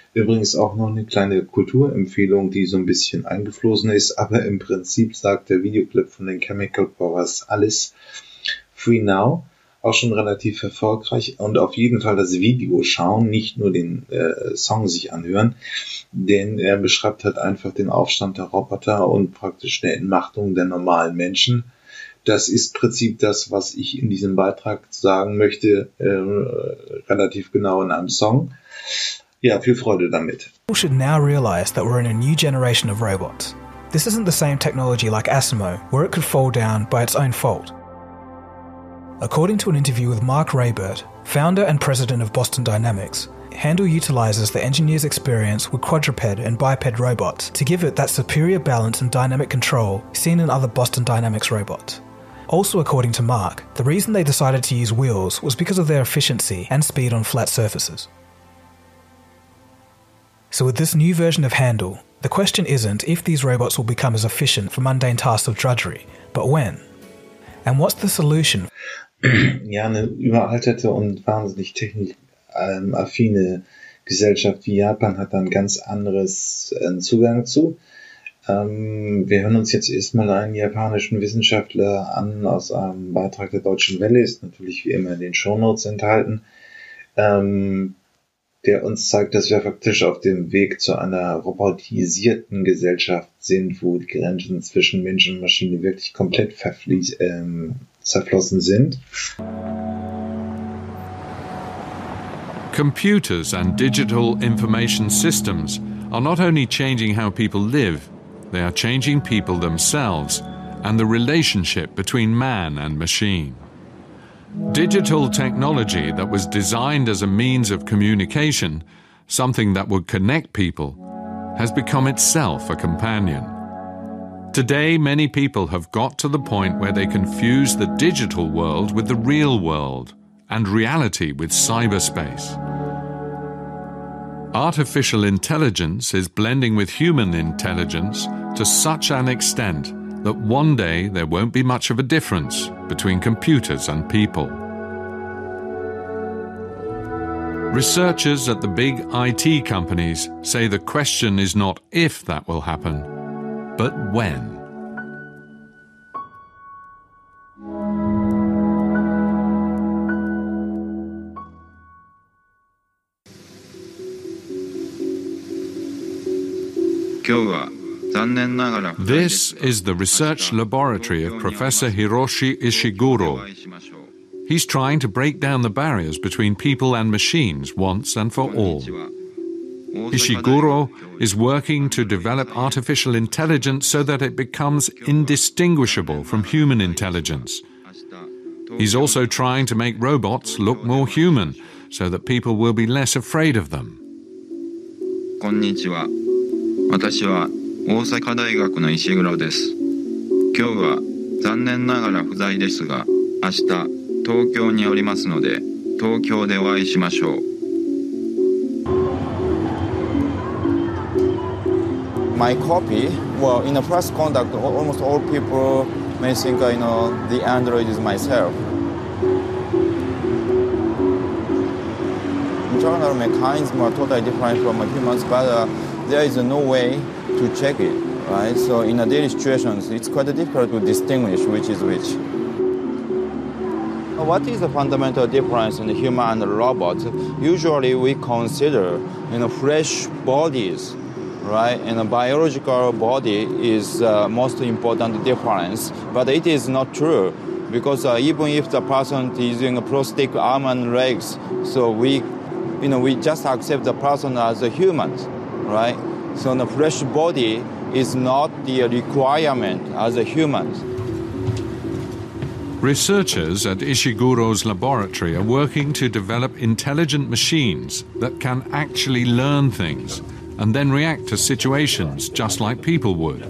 Übrigens auch noch eine kleine Kulturempfehlung, die so ein bisschen eingeflossen ist, aber im Prinzip sagt der Videoclip von den Chemical Brothers alles. Free Now, auch schon relativ erfolgreich, und auf jeden Fall das Video schauen, nicht nur den äh, Song sich anhören, denn er beschreibt halt einfach den Aufstand der Roboter und praktisch eine Entmachtung der normalen Menschen. Das ist im Prinzip das, was ich in diesem Beitrag sagen möchte, äh, relativ genau in einem Song. Ja, viel Freude damit. People should now realize that we're in a new generation of robots. This isn't the same technology like Asimo, where it could fall down by its own fault. According to an interview with Mark Raybert, founder and president of Boston Dynamics, Handle utilizes the engineer's experience with quadruped and biped robots to give it that superior balance and dynamic control seen in other Boston Dynamics robots. Also, according to Mark, the reason they decided to use wheels was because of their efficiency and speed on flat surfaces. So with this new version of Handle, the question isn't if these robots will become as efficient for mundane tasks of drudgery, but when. And what's the solution? Ja, eine überalterte und wahnsinnig technisch ähm, affine Gesellschaft wie Japan hat da ein ganz anderes äh, Zugang zu. Ähm, wir hören uns jetzt erstmal einen japanischen Wissenschaftler an aus einem Beitrag der Deutschen Welle, ist natürlich wie immer in den Shownotes enthalten, ähm, der uns zeigt, dass wir faktisch auf dem Weg zu einer robotisierten Gesellschaft sind, wo die Grenzen zwischen Mensch und Maschine wirklich komplett verfließ, ähm, zerflossen sind. Computers and digital information systems are not only changing how people live, they are changing people themselves and the relationship between man and machine. Digital technology that was designed as a means of communication, something that would connect people, has become itself a companion. Today, many people have got to the point where they confuse the digital world with the real world and reality with cyberspace. Artificial intelligence is blending with human intelligence to such an extent that one day there won't be much of a difference between computers and people. Researchers at the big I T companies say the question is not if that will happen, but when. This is the research laboratory of Professor Hiroshi Ishiguro. He's trying to break down the barriers between people and machines once and for all. Ishiguro is working to develop artificial intelligence so that it becomes indistinguishable from human intelligence. He's also trying to make robots look more human so that people will be less afraid of them. こんにちは。私は大阪大学の石黒です。今日は残念ながら不在ですが、明日東京におりますので、東京でお会いしましょう。 My copy, well, in the first contact, almost all people may think, you know, the android is myself. Internal mechanisms are totally different from humans, but uh, there is no way to check it, right? So in a daily situations, it's quite difficult to distinguish which is which. What is the fundamental difference in the human and the robot? Usually we consider, you know, flesh bodies, right? And a biological body is uh, most important difference, but it is not true because uh, even if the person is using a prosthetic arm and legs, so we, you know, we just accept the person as a human, right? So the flesh body is not the requirement as a human. Researchers at Ishiguro's laboratory are working to develop intelligent machines that can actually learn things and then react to situations just like people would.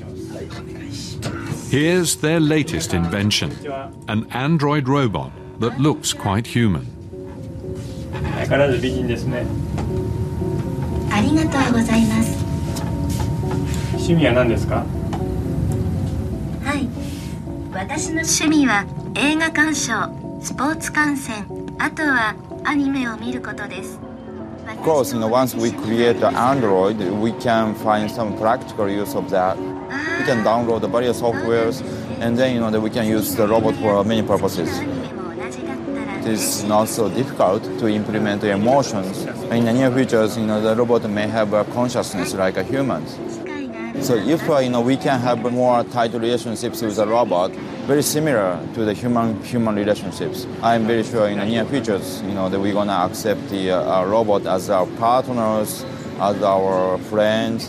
Here's their latest invention, an android robot that looks quite human. 相変わらず美人ですね。 ありがとうございます。 趣味は何ですか？ はい。私の趣味は映画鑑賞、スポーツ観戦、あとはアニメを見ることです。 Of course, you know, once we create the Android, we can find some practical use of that. We can download the various softwares, and then, you know, that we can use the robot for many purposes. It is not so difficult to implement the emotions. In the near future, you know, the robot may have a consciousness like a human. So if uh, you know, we can have more tight relationships with the robot, very similar to the human-human relationships, I'm very sure in the near future, you know, that we're going to accept the uh, robot as our partners, as our friends.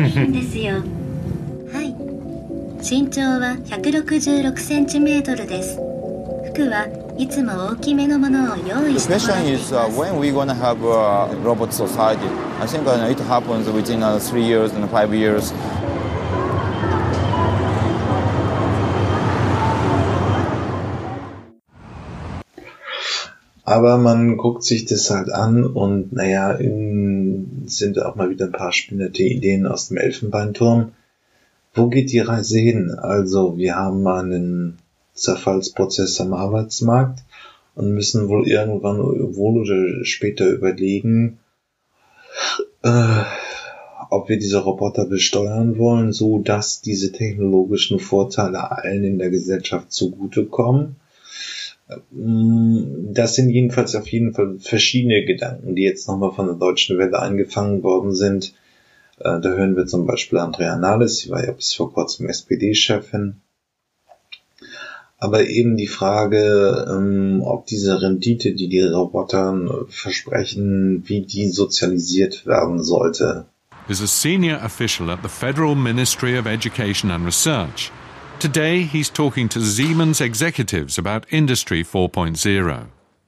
身長はひゃくろくじゅうろくセンチメートルです。服はいつも大きめのものを用意してもらっています。 The question is uh, when we're going to have a robot society. I think uh, it happens within uh, three years and five years. Aber man guckt sich das halt an und naja, in, sind auch mal wieder ein paar spinnerte Ideen aus dem Elfenbeinturm. Wo geht die Reise hin? Also wir haben mal einen Zerfallsprozess am Arbeitsmarkt und müssen wohl irgendwann wohl oder später überlegen, äh, ob wir diese Roboter besteuern wollen, so dass diese technologischen Vorteile allen in der Gesellschaft zugutekommen. Das sind jedenfalls auf jeden Fall verschiedene Gedanken, die jetzt nochmal von der Deutschen Welle eingefangen worden sind. Da hören wir zum Beispiel Andrea Nahles, sie war ja bis vor kurzem S P D-Chefin. Aber eben die Frage, ob diese Rendite, die die Roboter versprechen, wie die sozialisiert werden sollte. Is a senior official at the Federal Ministry of Education and Research. Today he's talking to Siemens executives about Industry four point oh.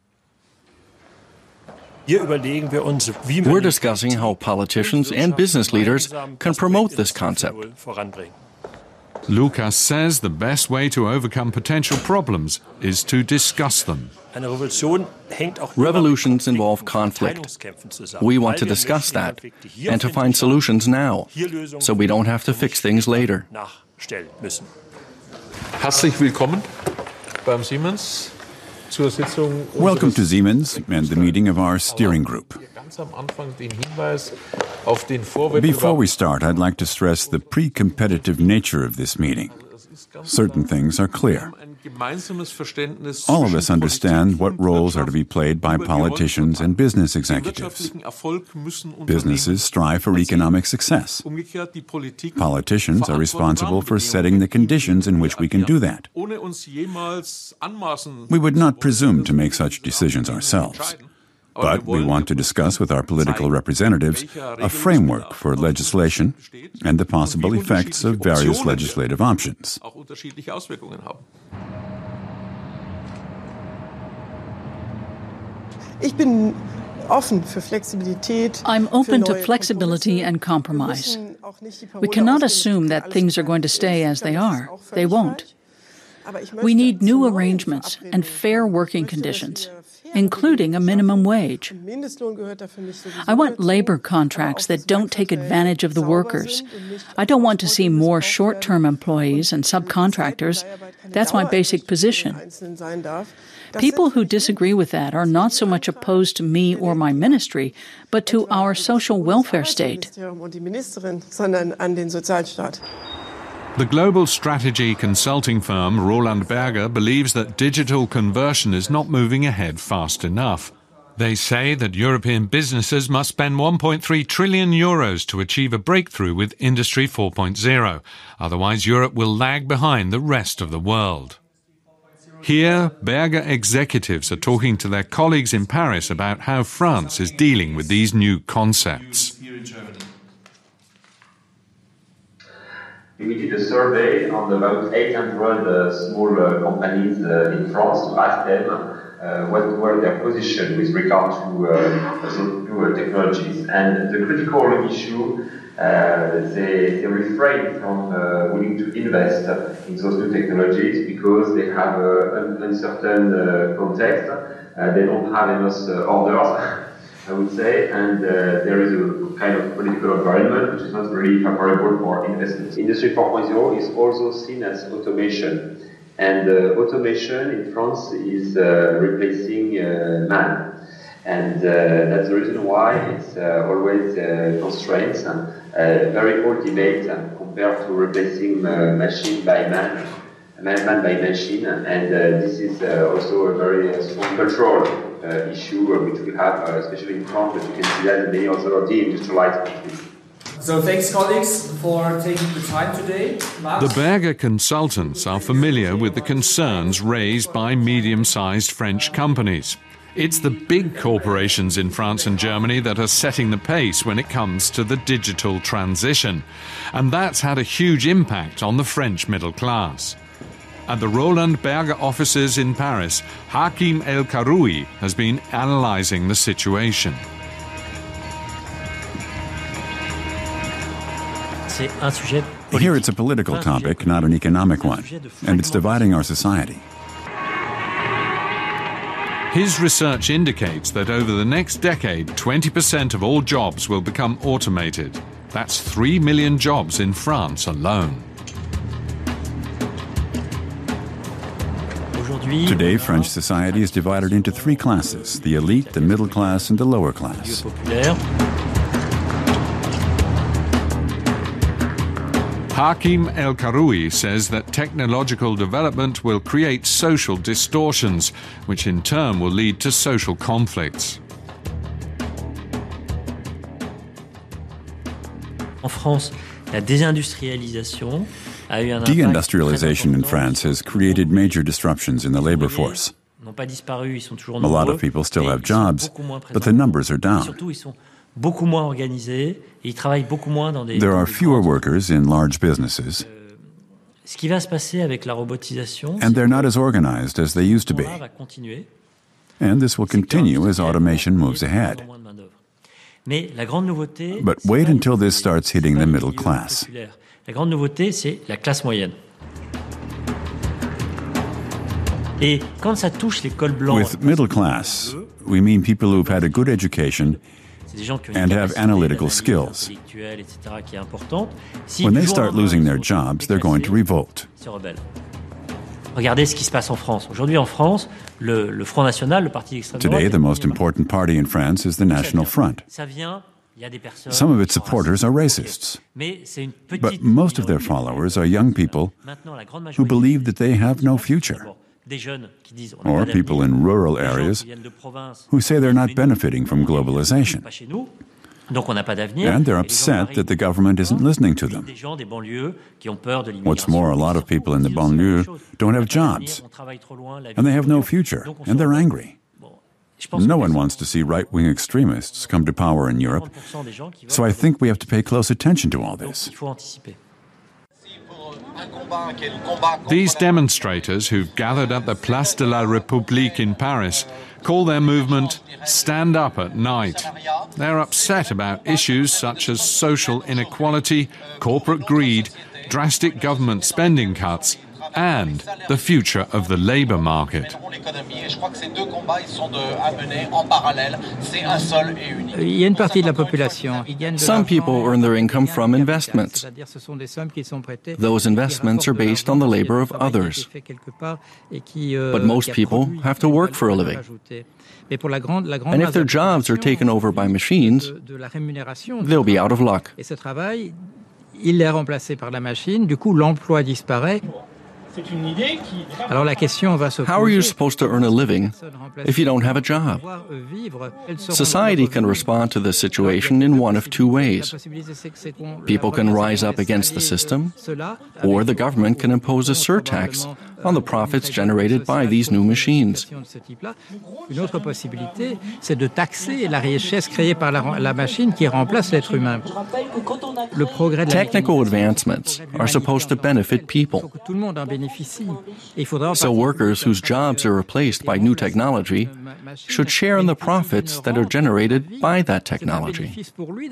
We're discussing how politicians and business leaders can promote this concept. Lukas says the best way to overcome potential problems is to discuss them. Revolutions involve conflict. We want to discuss that and to find solutions now, so we don't have to fix things later. Herzlich willkommen beim Siemens. Welcome to Siemens and the meeting of our steering group. Before we start, I'd like to stress the pre-competitive nature of this meeting. Certain things are clear. All of us understand what roles are to be played by politicians and business executives. Businesses strive for economic success. Politicians are responsible for setting the conditions in which we can do that. We would not presume to make such decisions ourselves. But we want to discuss with our political representatives a framework for legislation and the possible effects of various legislative options. I'm open to flexibility and compromise. We cannot assume that things are going to stay as they are. They won't. We need new arrangements and fair working conditions, including a minimum wage. I want labor contracts that don't take advantage of the workers. I don't want to see more short-term employees and subcontractors. That's my basic position. People who disagree with that are not so much opposed to me or my ministry, but to our social welfare state. The global strategy consulting firm Roland Berger believes that digital conversion is not moving ahead fast enough. They say that European businesses must spend one point three trillion euros to achieve a breakthrough with Industry four point oh. Otherwise, Europe will lag behind the rest of the world. Here, Berger executives are talking to their colleagues in Paris about how France is dealing with these new concepts. We did a survey on about eight hundred uh, small uh, companies uh, in France to ask them uh, what were their position with regard to uh, those new uh, technologies. And the critical issue, uh, they, they refrain from uh, willing to invest in those new technologies because they have an uncertain uh, context. Uh, they don't have enough uh, orders. I would say, and uh, there is a kind of political environment which is not really favorable for investments. Industry four point oh is also seen as automation, and uh, automation in France is uh, replacing uh, man. And uh, that's the reason why it's uh, always uh, constraints, and uh, very old debate uh, compared to replacing uh, machine by man, man, man by machine, and uh, this is uh, also a very uh, strong cultural uh, issue uh, which we have, uh, especially in France, but you can see that in many other deindustrialized countries. So thanks, colleagues, for taking the time today. Marx? The Berger consultants are familiar with the concerns raised by medium-sized French companies. It's the big corporations in France and Germany that are setting the pace when it comes to the digital transition. And that's had a huge impact on the French middle class. At the Roland Berger offices in Paris, Hakim El Karoui has been analysing the situation. Here it's a political topic, not an economic one, and it's dividing our society. His research indicates that over the next decade, twenty percent of all jobs will become automated. That's three million jobs in France alone. Today, French society is divided into three classes: the elite, the middle class, and the lower class. Hakim El Karoui says that technological development will create social distortions, which in turn will lead to social conflicts. Deindustrialization in France has created major disruptions in the labor force. A lot of people still have jobs, but the numbers are down. There are fewer workers in large businesses, and they're not as organized as they used to be. And this will continue as automation moves ahead. But wait until this starts hitting the middle class. With middle class, we mean people who've had a good education and have analytical skills. When they start losing their jobs, they're going to revolt. Regardez ce qui se passe en France. Aujourd'hui en France, le, le Front National, le parti d'extrême droite... Today, the most important party in France is the National Front. Some of its supporters are racists, but most of their followers are young people who believe that they have no future, or people in rural areas who say they're not benefiting from globalization. And they're upset that the government isn't listening to them. What's more, a lot of people in the banlieue don't have jobs, and they have no future, and they're angry. No one wants to see right-wing extremists come to power in Europe, so I think we have to pay close attention to all this. These demonstrators who've gathered at the Place de la République in Paris call their movement Stand Up at Night. They're upset about issues such as social inequality, corporate greed, drastic government spending cuts, and the future of the labour market. Some people earn their income from investments. Those investments are based on the labor of others. But most people have to work for a living. And if their jobs are taken over by machines, they'll be out of luck. How are you supposed to earn a living if you don't have a job? Society can respond to this situation in one of two ways. People can rise up against the system, or the government can impose a surtax on the profits generated by these new machines. Technical advancements are supposed to benefit people. So workers whose jobs are replaced by new technology should share in the profits that are generated by that technology.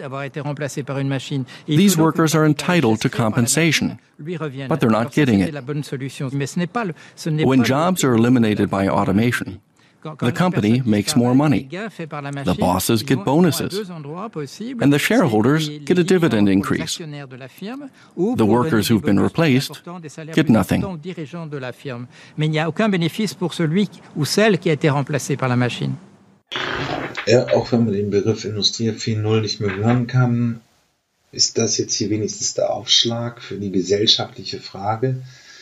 These workers are entitled to compensation, but they're not getting it. When jobs are eliminated by automation, the company makes more money, the bosses get bonuses, and the shareholders get a dividend increase. The workers who've been replaced get nothing. Ja, auch wenn man den Begriff Industrie vier Punkt null nicht mehr hören kann, ist das jetzt hier wenigstens der Aufschlag für die gesellschaftliche Frage.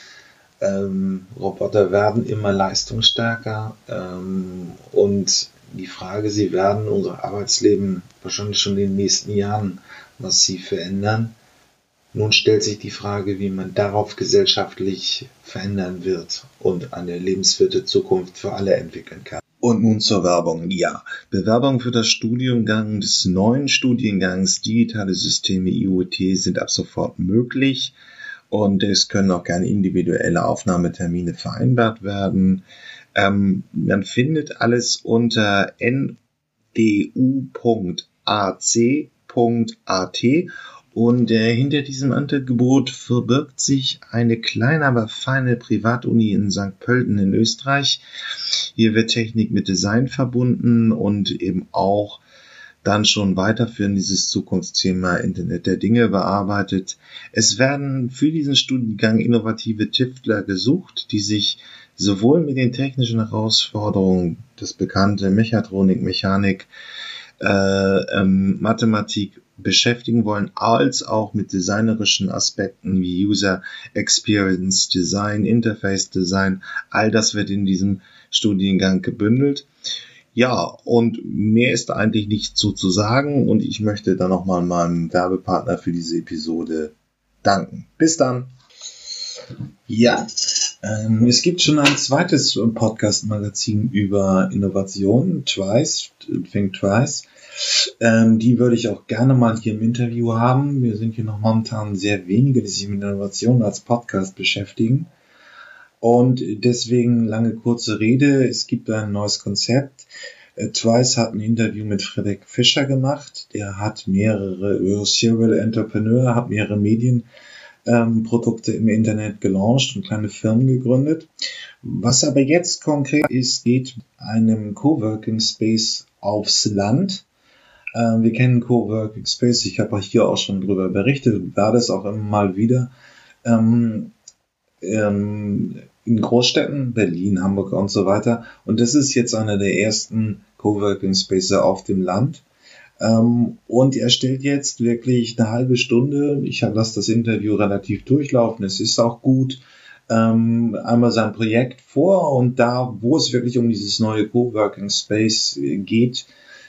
Ähm, Roboter werden immer leistungsstärker ähm, und die Frage, sie werden unser Arbeitsleben wahrscheinlich schon in den nächsten Jahren massiv verändern. Nun stellt sich die Frage, wie man darauf gesellschaftlich verändern wird und eine lebenswerte Zukunft für alle entwickeln kann. Und nun zur Werbung. Ja, Bewerbung für das Studiengang des neuen Studiengangs Digitale Systeme I O T sind ab sofort möglich und es können auch gerne individuelle Aufnahmetermine vereinbart werden. Ähm, man findet alles unter n d u punkt a c punkt a t und äh, hinter diesem Angebot verbirgt sich eine kleine, aber feine Privatuni in Sankt Pölten in Österreich. Hier wird Technik mit Design verbunden und eben auch dann schon weiterführend dieses Zukunftsthema Internet der Dinge bearbeitet. Es werden für diesen Studiengang innovative Tüftler gesucht, die sich sowohl mit den technischen Herausforderungen, das bekannte Mechatronik, Mechanik, äh, ähm, Mathematik beschäftigen wollen, als auch mit designerischen Aspekten wie User Experience Design, Interface Design. All das wird in diesem Studiengang gebündelt. Ja, und mehr ist eigentlich nicht so zu sagen und ich möchte dann nochmal meinem Werbepartner für diese Episode danken. Bis dann! Ja, ähm, es gibt schon ein zweites Podcast-Magazin über Innovation, Twice, Think Twice. Ähm, die würde ich auch gerne mal hier im Interview haben. Wir sind hier noch momentan sehr wenige, die sich mit Innovation als Podcast beschäftigen. Und deswegen lange kurze Rede. Es gibt ein neues Konzept. Äh, Twice hat ein Interview mit Frederik Fischer gemacht. Der hat mehrere Serial Entrepreneur, hat mehrere Medien Ähm, Produkte im Internet gelauncht und kleine Firmen gegründet. Was aber jetzt konkret ist, geht einem Coworking Space aufs Land. Ähm, wir kennen Coworking Space, ich habe hier auch schon drüber berichtet, werde es auch immer mal wieder. Ähm, ähm, in Großstädten, Berlin, Hamburg und so weiter. Und das ist jetzt einer der ersten Coworking Spaces auf dem Land. Um, und er stellt jetzt wirklich eine halbe Stunde, ich lasse das Interview relativ durchlaufen, es ist auch gut, um, einmal sein Projekt vor und da, wo es wirklich um dieses neue Coworking Space geht,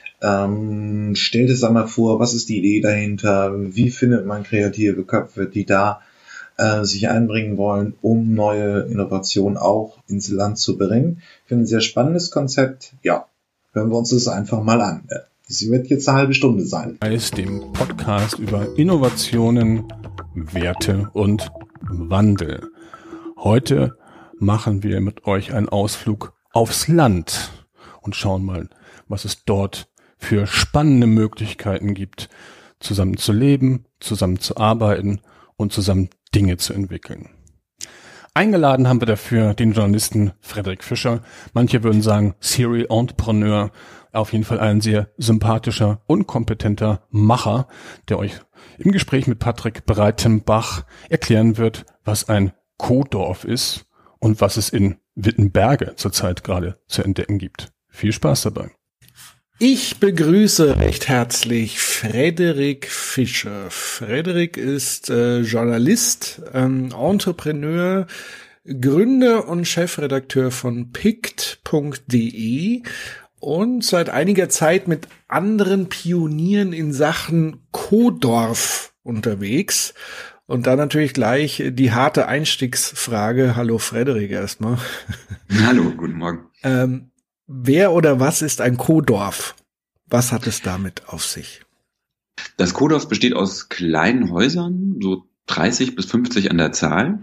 um, stellt es einmal vor, was ist die Idee dahinter, wie findet man kreative Köpfe, die da uh, sich einbringen wollen, um neue Innovationen auch ins Land zu bringen. Ich finde ein sehr spannendes Konzept, ja, hören wir uns das einfach mal an. Sie wird jetzt eine halbe Stunde sein. Ist dem Podcast über Innovationen, Werte und Wandel. Heute machen wir mit euch einen Ausflug aufs Land und schauen mal, was es dort für spannende Möglichkeiten gibt, zusammen zu leben, zusammen zu arbeiten und zusammen Dinge zu entwickeln. Eingeladen haben wir dafür den Journalisten Frederik Fischer. Manche würden sagen Serial Entrepreneur. Auf jeden Fall ein sehr sympathischer und kompetenter Macher, der euch im Gespräch mit Patrick Breitenbach erklären wird, was ein Co-Dorf ist und was es in Wittenberge zurzeit gerade zu entdecken gibt. Viel Spaß dabei. Ich begrüße recht herzlich Frederik Fischer. Frederik ist äh, Journalist, ähm, Entrepreneur, Gründer und Chefredakteur von pict punkt de und seit einiger Zeit mit anderen Pionieren in Sachen Co-Dorf unterwegs. Und dann natürlich gleich die harte Einstiegsfrage. Hallo Frederik erstmal. Hallo, guten Morgen. Ähm, wer oder was ist ein Co-Dorf? Was hat es damit auf sich? Das Co-Dorf besteht aus kleinen Häusern, so dreißig bis fünfzig an der Zahl,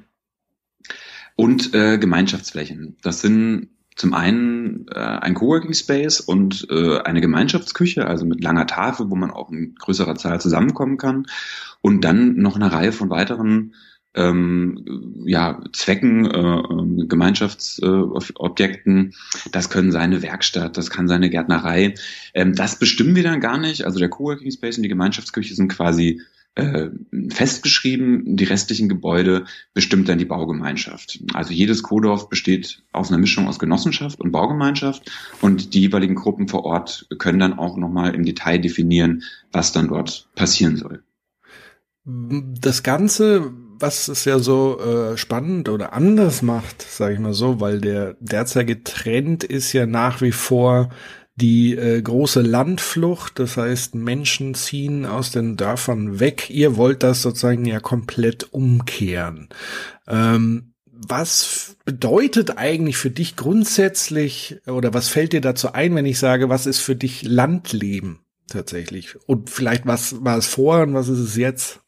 und äh, Gemeinschaftsflächen. Das sind zum einen äh, ein Coworking Space und äh, eine Gemeinschaftsküche, also mit langer Tafel, wo man auch in größerer Zahl zusammenkommen kann. Und dann noch eine Reihe von weiteren ähm, ja, Zwecken, äh, Gemeinschaftsobjekten. Äh, das können sein eine Werkstatt, das kann sein eine Gärtnerei. Ähm, das bestimmen wir dann gar nicht. Also der Coworking Space und die Gemeinschaftsküche sind quasi äh, festgeschrieben. Die restlichen Gebäude bestimmt dann die Baugemeinschaft. Also jedes Kodorf besteht aus einer Mischung aus Genossenschaft und Baugemeinschaft und die jeweiligen Gruppen vor Ort können dann auch nochmal im Detail definieren, was dann dort passieren soll. Das Ganze, was es ja so äh, spannend oder anders macht, sage ich mal so, weil der derzeitige Trend ist ja nach wie vor die äh, große Landflucht, das heißt, Menschen ziehen aus den Dörfern weg. Ihr wollt das sozusagen ja komplett umkehren. Ähm, was bedeutet eigentlich für dich grundsätzlich oder was fällt dir dazu ein, wenn ich sage, was ist für dich Landleben tatsächlich? Und vielleicht was war es vorher und was ist es jetzt?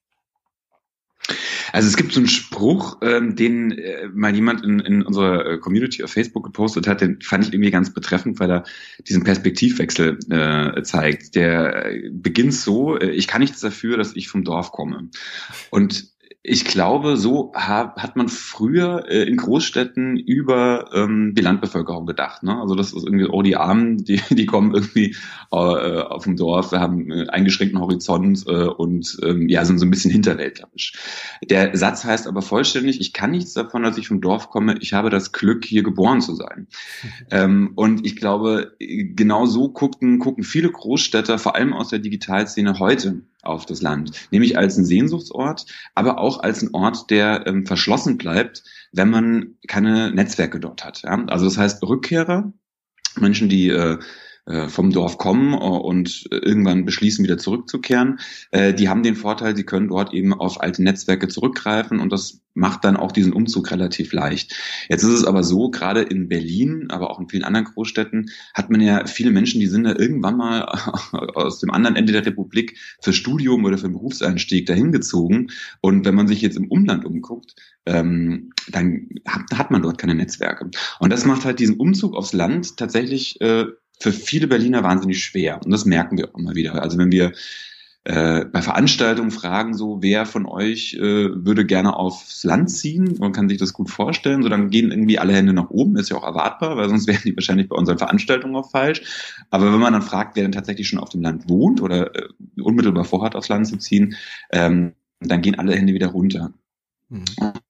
Also es gibt so einen Spruch, ähm, den äh, mal jemand in, in unserer Community auf Facebook gepostet hat, den fand ich irgendwie ganz betreffend, weil er diesen Perspektivwechsel äh, zeigt. Der beginnt so, äh, ich kann nichts dafür, dass ich vom Dorf komme. Und ich glaube, so ha, hat man früher äh, in Großstädten über ähm, die Landbevölkerung gedacht. Ne? Also das ist irgendwie, oh, die Armen, die, die kommen irgendwie äh, auf dem Dorf, wir haben einen eingeschränkten Horizont äh, und ähm, ja, sind so ein bisschen hinterwäldlerisch. Der Satz heißt aber vollständig, ich kann nichts davon, dass ich vom Dorf komme, ich habe das Glück, hier geboren zu sein. ähm, und ich glaube, genau so gucken, gucken viele Großstädter, vor allem aus der Digitalszene heute, auf das Land, nämlich als ein Sehnsuchtsort, aber auch als ein Ort, der ähm, verschlossen bleibt, wenn man keine Netzwerke dort hat. Ja? Also das heißt Rückkehrer, Menschen, die äh, vom Dorf kommen und irgendwann beschließen, wieder zurückzukehren, äh, die haben den Vorteil, sie können dort eben auf alte Netzwerke zurückgreifen und das macht dann auch diesen Umzug relativ leicht. Jetzt ist es aber so, gerade in Berlin, aber auch in vielen anderen Großstädten, hat man ja viele Menschen, die sind da irgendwann mal aus dem anderen Ende der Republik für Studium oder für einen Berufseinstieg dahin gezogen. Und wenn man sich jetzt im Umland umguckt, ähm, dann hat, hat man dort keine Netzwerke. Und das macht halt diesen Umzug aufs Land tatsächlich äh, für viele Berliner wahnsinnig schwer. Und das merken wir auch immer wieder. Also wenn wir äh, bei Veranstaltungen fragen, so wer von euch äh, würde gerne aufs Land ziehen, man kann sich das gut vorstellen, so dann gehen irgendwie alle Hände nach oben, ist ja auch erwartbar, weil sonst wären die wahrscheinlich bei unseren Veranstaltungen auch falsch. Aber wenn man dann fragt, wer denn tatsächlich schon auf dem Land wohnt oder äh, unmittelbar vorhat, aufs Land zu ziehen, ähm, dann gehen alle Hände wieder runter. Mhm.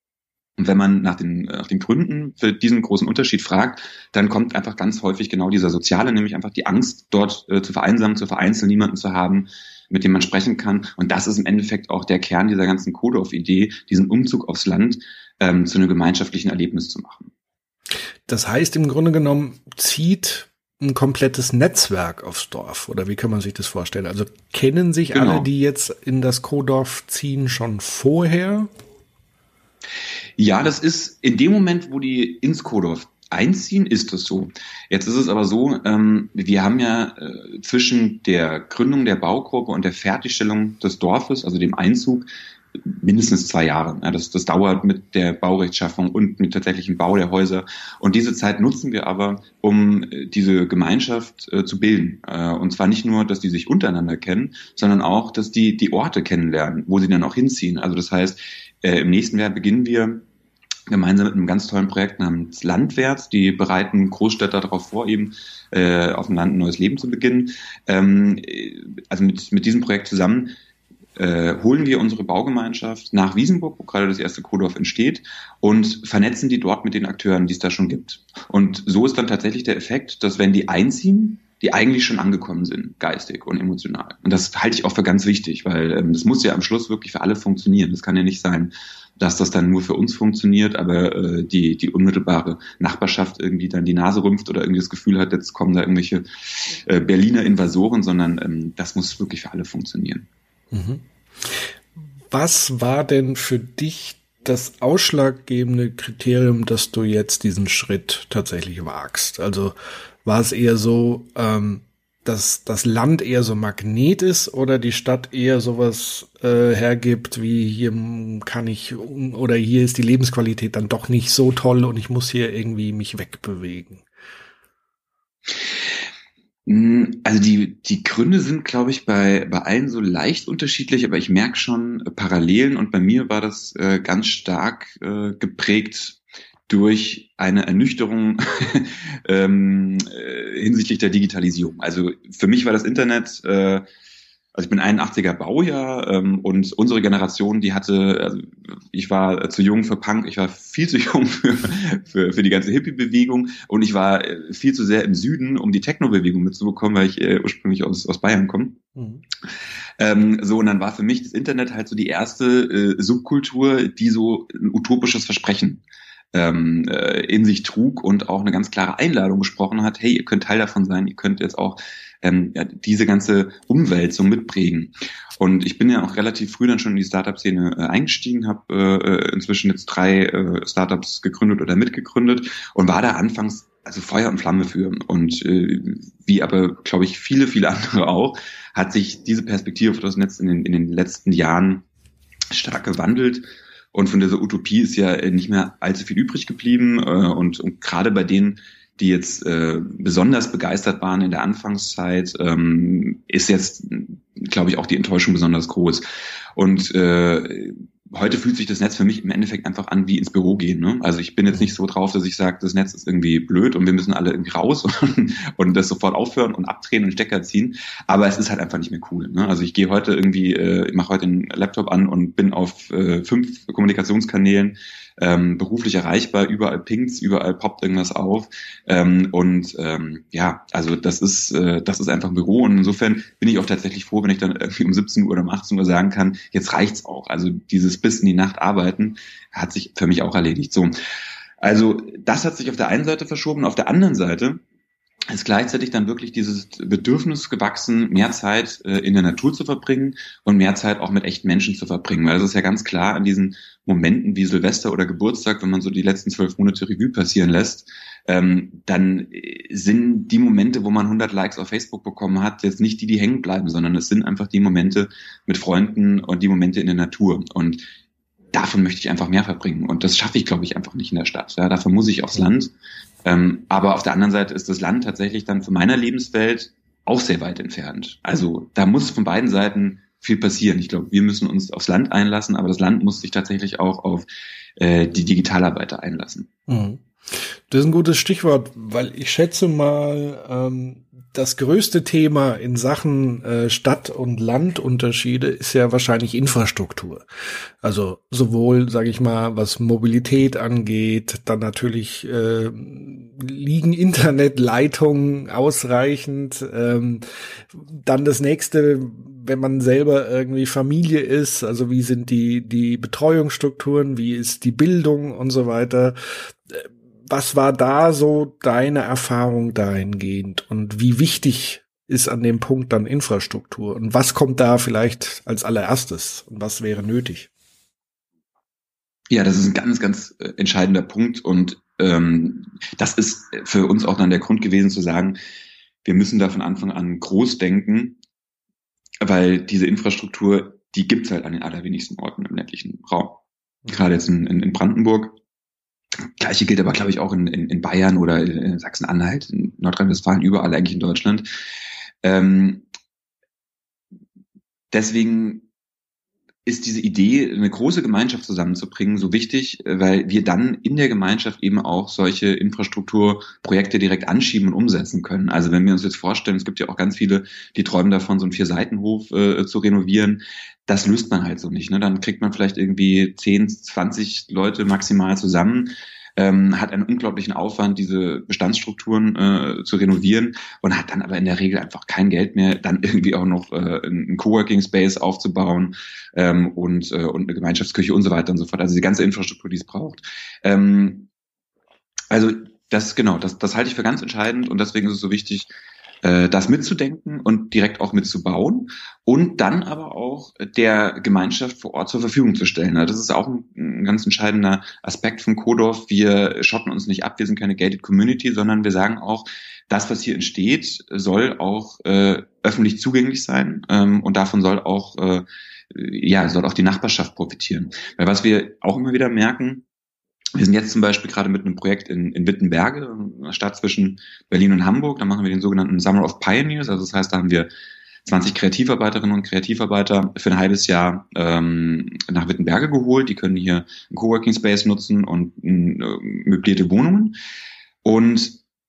Und wenn man nach den, nach den Gründen für diesen großen Unterschied fragt, dann kommt einfach ganz häufig genau dieser soziale, nämlich einfach die Angst, dort äh, zu vereinsamen, zu vereinzeln, niemanden zu haben, mit dem man sprechen kann. Und das ist im Endeffekt auch der Kern dieser ganzen Kodorf-Idee, diesen Umzug aufs Land ähm, zu einem gemeinschaftlichen Erlebnis zu machen. Das heißt, im Grunde genommen zieht ein komplettes Netzwerk aufs Dorf, oder wie kann man sich das vorstellen? Also kennen sich genau. alle, die jetzt in das Kodorf ziehen, schon vorher? Ja, das ist in dem Moment, wo die ins Kodorf einziehen, ist das so. Jetzt ist es aber so, ähm, wir haben ja äh, zwischen der Gründung der Baugruppe und der Fertigstellung des Dorfes, also dem Einzug, mindestens zwei Jahre. Ja, das, das dauert mit der Baurechtschaffung und mit tatsächlichen Bau der Häuser. Und diese Zeit nutzen wir aber, um äh, diese Gemeinschaft äh, zu bilden. Äh, und zwar nicht nur, dass die sich untereinander kennen, sondern auch, dass die die Orte kennenlernen, wo sie dann auch hinziehen. Also das heißt, äh, im nächsten Jahr beginnen wir gemeinsam mit einem ganz tollen Projekt namens Landwärts. Die bereiten Großstädter darauf vor, eben äh, auf dem Land ein neues Leben zu beginnen. Ähm, also mit, mit diesem Projekt zusammen äh, holen wir unsere Baugemeinschaft nach Wiesenburg, wo gerade das erste Kodorf entsteht, und vernetzen die dort mit den Akteuren, die es da schon gibt. Und so ist dann tatsächlich der Effekt, dass wenn die einziehen, die eigentlich schon angekommen sind, geistig und emotional. Und das halte ich auch für ganz wichtig, weil ähm, das muss ja am Schluss wirklich für alle funktionieren. Das kann ja nicht sein, dass das dann nur für uns funktioniert, aber äh, die die unmittelbare Nachbarschaft irgendwie dann die Nase rümpft oder irgendwie das Gefühl hat, jetzt kommen da irgendwelche äh, Berliner Invasoren, sondern ähm, das muss wirklich für alle funktionieren. Mhm. Was war denn für dich das ausschlaggebende Kriterium, dass du jetzt diesen Schritt tatsächlich wagst? Also war es eher so, ähm, dass das Land eher so Magnet ist oder die Stadt eher sowas äh, hergibt, wie hier kann ich oder hier ist die Lebensqualität dann doch nicht so toll und ich muss hier irgendwie mich wegbewegen? Also die die Gründe sind, glaube ich, bei bei allen so leicht unterschiedlich, aber ich merke schon äh, Parallelen und bei mir war das äh, ganz stark äh, geprägt durch eine Ernüchterung ähm, äh, hinsichtlich der Digitalisierung. Also für mich war das Internet äh, Also ich bin einundachtziger Baujahr ähm, und unsere Generation, die hatte, also ich war zu jung für Punk, ich war viel zu jung für für, für die ganze Hippie-Bewegung und ich war viel zu sehr im Süden, um die Techno-Bewegung mitzubekommen, weil ich äh, ursprünglich aus aus Bayern komme. Mhm. Ähm, so, und dann war für mich das Internet halt so die erste äh, Subkultur, die so ein utopisches Versprechen ähm, äh, in sich trug und auch eine ganz klare Einladung gesprochen hat, hey, ihr könnt Teil davon sein, ihr könnt jetzt auch ähm, ja, diese ganze Umwälzung mitprägen. Und ich bin ja auch relativ früh dann schon in die Startup-Szene äh, eingestiegen, habe äh, inzwischen jetzt drei äh, Startups gegründet oder mitgegründet und war da anfangs also Feuer und Flamme für. Und äh, wie aber, glaube ich, viele, viele andere auch, hat sich diese Perspektive für das Netz in den, in den letzten Jahren stark gewandelt. Und von dieser Utopie ist ja nicht mehr allzu viel übrig geblieben. Äh, und, und gerade bei denen, die jetzt äh, besonders begeistert waren in der Anfangszeit, ähm, ist jetzt, glaube ich, auch die Enttäuschung besonders groß. Und äh, heute fühlt sich das Netz für mich im Endeffekt einfach an wie ins Büro gehen. Ne? Also ich bin jetzt nicht so drauf, dass ich sage, das Netz ist irgendwie blöd und wir müssen alle irgendwie raus und, und das sofort aufhören und abdrehen und Stecker ziehen. Aber es ist halt einfach nicht mehr cool. Ne? Also ich gehe heute irgendwie, äh, mache heute den Laptop an und bin auf äh, fünf Kommunikationskanälen ähm, beruflich erreichbar, überall pingt's, überall poppt irgendwas auf ähm, und ähm, ja, also das ist äh, das ist einfach ein Büro und insofern bin ich auch tatsächlich froh, wenn ich dann irgendwie um siebzehn Uhr oder um achtzehn Uhr sagen kann, jetzt reicht's auch. Also dieses bis in die Nacht arbeiten hat sich für mich auch erledigt. So, also das hat sich auf der einen Seite verschoben, auf der anderen Seite ist gleichzeitig dann wirklich dieses Bedürfnis gewachsen, mehr Zeit äh, in der Natur zu verbringen und mehr Zeit auch mit echten Menschen zu verbringen. Weil das ist ja ganz klar an diesen Momenten wie Silvester oder Geburtstag, wenn man so die letzten zwölf Monate Revue passieren lässt, ähm, dann sind die Momente, wo man hundert Likes auf Facebook bekommen hat, jetzt nicht die, die hängen bleiben, sondern es sind einfach die Momente mit Freunden und die Momente in der Natur. Und davon möchte ich einfach mehr verbringen. Und das schaffe ich, glaube ich, einfach nicht in der Stadt. Ja, dafür muss ich aufs Land. Ähm, aber auf der anderen Seite ist das Land tatsächlich dann von meiner Lebenswelt auch sehr weit entfernt. Also da muss von beiden Seiten viel passieren. Ich glaube, wir müssen uns aufs Land einlassen, aber das Land muss sich tatsächlich auch auf äh, die Digitalarbeiter einlassen. Mhm. Das ist ein gutes Stichwort, weil ich schätze mal, ähm, das größte Thema in Sachen äh, Stadt- und Landunterschiede ist ja wahrscheinlich Infrastruktur. Also sowohl, sage ich mal, was Mobilität angeht, dann natürlich äh, liegen Internetleitungen ausreichend. Ähm, dann das nächste, wenn man selber irgendwie Familie ist, also wie sind die die Betreuungsstrukturen, wie ist die Bildung und so weiter. Was war da so deine Erfahrung dahingehend und wie wichtig ist an dem Punkt dann Infrastruktur und was kommt da vielleicht als allererstes und was wäre nötig? Ja, das ist ein ganz, ganz äh, entscheidender Punkt und ähm, das ist für uns auch dann der Grund gewesen zu sagen, wir müssen da von Anfang an groß denken, weil diese Infrastruktur, die gibt's halt an den allerwenigsten Orten im ländlichen Raum. Gerade jetzt in, in, in Brandenburg. Gleiche gilt aber, glaube ich, auch in, in, in Bayern oder in Sachsen-Anhalt, in Nordrhein-Westfalen, überall eigentlich in Deutschland. Ähm, deswegen ist diese Idee, eine große Gemeinschaft zusammenzubringen, so wichtig, weil wir dann in der Gemeinschaft eben auch solche Infrastrukturprojekte direkt anschieben und umsetzen können. Also wenn wir uns jetzt vorstellen, es gibt ja auch ganz viele, die träumen davon, so einen Vier-Seiten-Hof äh, zu renovieren. Das löst man halt so nicht. Ne? Dann kriegt man vielleicht irgendwie zehn, zwanzig Leute maximal zusammen, ähm, hat einen unglaublichen Aufwand, diese Bestandsstrukturen äh, zu renovieren und hat dann aber in der Regel einfach kein Geld mehr, dann irgendwie auch noch äh, einen Coworking Space aufzubauen ähm, und, äh, und eine Gemeinschaftsküche und so weiter und so fort. Also die ganze Infrastruktur, die es braucht. Ähm, also das genau, das, das halte ich für ganz entscheidend und deswegen ist es so wichtig, das mitzudenken und direkt auch mitzubauen und dann aber auch der Gemeinschaft vor Ort zur Verfügung zu stellen. Das ist auch ein ganz entscheidender Aspekt von Kodorf. Wir schotten uns nicht ab, wir sind keine gated Community, sondern wir sagen auch, das, was hier entsteht, soll auch äh, öffentlich zugänglich sein ähm, und davon soll auch äh, ja soll auch die Nachbarschaft profitieren. Weil was wir auch immer wieder merken, wir sind jetzt zum Beispiel gerade mit einem Projekt in, in Wittenberge, einer Stadt zwischen Berlin und Hamburg. Da machen wir den sogenannten Summer of Pioneers. Also das heißt, da haben wir zwanzig Kreativarbeiterinnen und Kreativarbeiter für ein halbes Jahr ähm, nach Wittenberge geholt. Die können hier einen Coworking Space nutzen und äh, möblierte Wohnungen. Und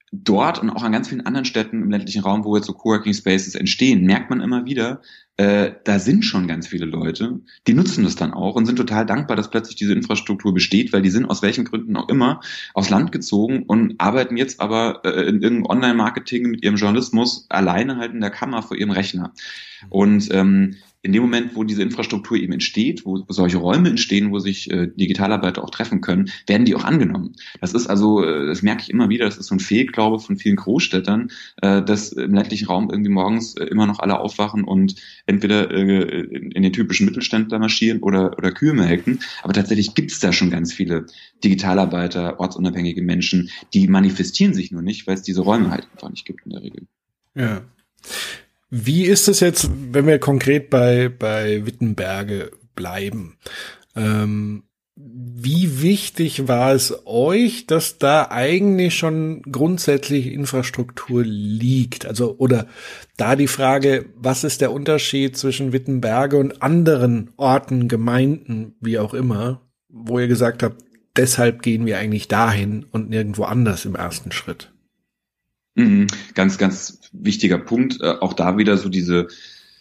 dort und auch an ganz vielen anderen Städten im ländlichen Raum, wo jetzt so Coworking Spaces entstehen, merkt man immer wieder, äh, da sind schon ganz viele Leute, die nutzen das dann auch und sind total dankbar, dass plötzlich diese Infrastruktur besteht, weil die sind aus welchen Gründen auch immer aufs Land gezogen und arbeiten jetzt aber äh, in irgendeinem Online-Marketing mit ihrem Journalismus alleine halt in der Kammer vor ihrem Rechner. Und ähm, in dem Moment, wo diese Infrastruktur eben entsteht, wo solche Räume entstehen, wo sich äh, Digitalarbeiter auch treffen können, werden die auch angenommen. Das ist also, äh, das merke ich immer wieder, das ist so ein Fehlglaube von vielen Großstädtern, äh, dass im ländlichen Raum irgendwie morgens äh, immer noch alle aufwachen und entweder äh, in, in den typischen Mittelständler marschieren oder, oder Kühe melken. Aber tatsächlich gibt es da schon ganz viele Digitalarbeiter, ortsunabhängige Menschen, die manifestieren sich nur nicht, weil es diese Räume halt einfach nicht gibt in der Regel. Ja. Wie ist es jetzt, wenn wir konkret bei, bei Wittenberge bleiben? Ähm, wie wichtig war es euch, dass da eigentlich schon grundsätzlich Infrastruktur liegt? Also, oder da die Frage, was ist der Unterschied zwischen Wittenberge und anderen Orten, Gemeinden, wie auch immer, wo ihr gesagt habt, deshalb gehen wir eigentlich dahin und nirgendwo anders im ersten Schritt? Mhm, ganz, ganz wichtiger Punkt. Äh, auch da wieder so diese,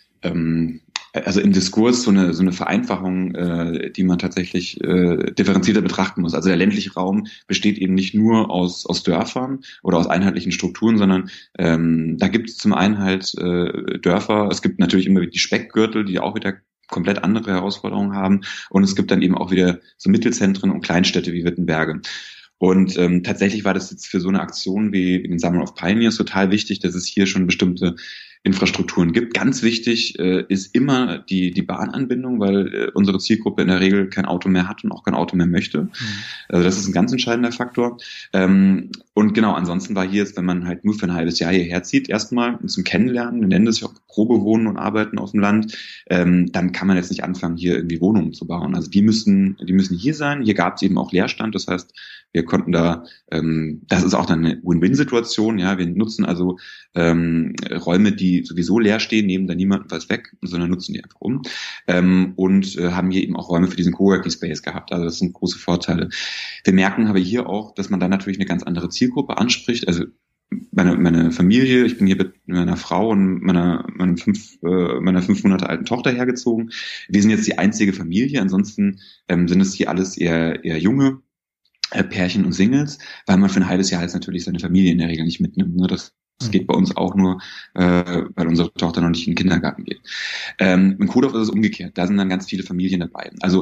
ähm, also im Diskurs so eine so eine Vereinfachung, äh, die man tatsächlich äh, differenzierter betrachten muss. Also der ländliche Raum besteht eben nicht nur aus aus Dörfern oder aus einheitlichen Strukturen, sondern ähm, da gibt es zum einen halt äh, Dörfer. Es gibt natürlich immer die Speckgürtel, die auch wieder komplett andere Herausforderungen haben. Und es gibt dann eben auch wieder so Mittelzentren und Kleinstädte wie Wittenberge. Und ähm, tatsächlich war das jetzt für so eine Aktion wie, wie den Summer of Pioneers total wichtig, dass es hier schon bestimmte Infrastrukturen gibt. Ganz wichtig äh, ist immer die die Bahnanbindung, weil äh, unsere Zielgruppe in der Regel kein Auto mehr hat und auch kein Auto mehr möchte. Mhm. Also das ist ein ganz entscheidender Faktor. Ähm, und genau, ansonsten war hier jetzt, wenn man halt nur für ein halbes Jahr hierher zieht, erstmal zum Kennenlernen, wir nennen das ja auch Probewohnen und Arbeiten auf dem Land, ähm, dann kann man jetzt nicht anfangen, hier irgendwie Wohnungen zu bauen. Also die müssen, die müssen hier sein. Hier gab es eben auch Leerstand, das heißt, wir konnten da, ähm, das ist auch dann eine Win-Win-Situation, ja, wir nutzen also ähm, Räume, die sowieso leer stehen, nehmen da niemanden was weg, sondern nutzen die einfach um ähm, und äh, haben hier eben auch Räume für diesen Coworking Space gehabt, also das sind große Vorteile. Wir merken aber hier auch, dass man dann natürlich eine ganz andere Zielgruppe anspricht, also meine, meine Familie, ich bin hier mit meiner Frau und meiner, meiner, fünf, äh, meiner fünf Monate alten Tochter hergezogen. Wir sind jetzt die einzige Familie, ansonsten ähm, sind es hier alles eher, eher junge äh, Pärchen und Singles, weil man für ein halbes Jahr jetzt natürlich seine Familie in der Regel nicht mitnimmt. Ne? Das, das geht bei uns auch nur, äh, weil unsere Tochter noch nicht in den Kindergarten geht. Ähm, in Kodorf ist es umgekehrt, da sind dann ganz viele Familien dabei. Also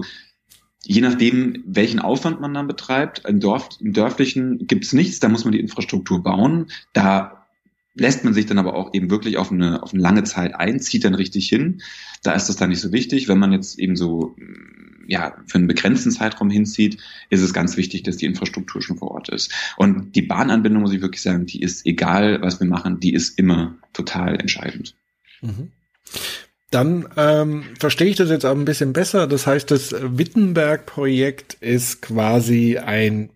je nachdem, welchen Aufwand man dann betreibt, im, Dorf, im Dörflichen gibt's nichts, da muss man die Infrastruktur bauen. Da lässt man sich dann aber auch eben wirklich auf eine, auf eine lange Zeit ein, zieht dann richtig hin. Da ist das dann nicht so wichtig. Wenn man jetzt eben so ja für einen begrenzten Zeitraum hinzieht, ist es ganz wichtig, dass die Infrastruktur schon vor Ort ist. Und die Bahnanbindung, muss ich wirklich sagen, die ist, egal was wir machen, die ist immer total entscheidend. Mhm. Dann ähm, verstehe ich das jetzt auch ein bisschen besser. Das heißt, das Wittenberg-Projekt ist quasi ein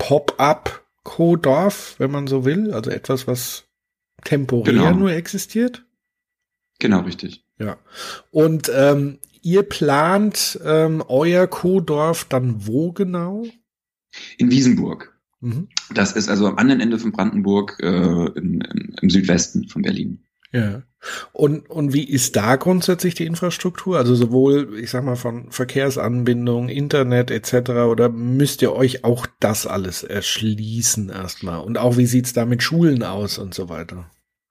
Pop-up-Co-Dorf, wenn man so will. Also etwas, was temporär genau. nur existiert. Genau, richtig. Ja. Und ähm, ihr plant ähm, euer Co-Dorf dann wo genau? In Wiesenburg. Mhm. Das ist also am anderen Ende von Brandenburg, äh, im, im, im Südwesten von Berlin. Ja. Und, und wie ist da grundsätzlich die Infrastruktur? Also sowohl, ich sag mal, von Verkehrsanbindung, Internet et cetera, oder müsst ihr euch auch das alles erschließen erstmal? Und auch, wie sieht's da mit Schulen aus und so weiter?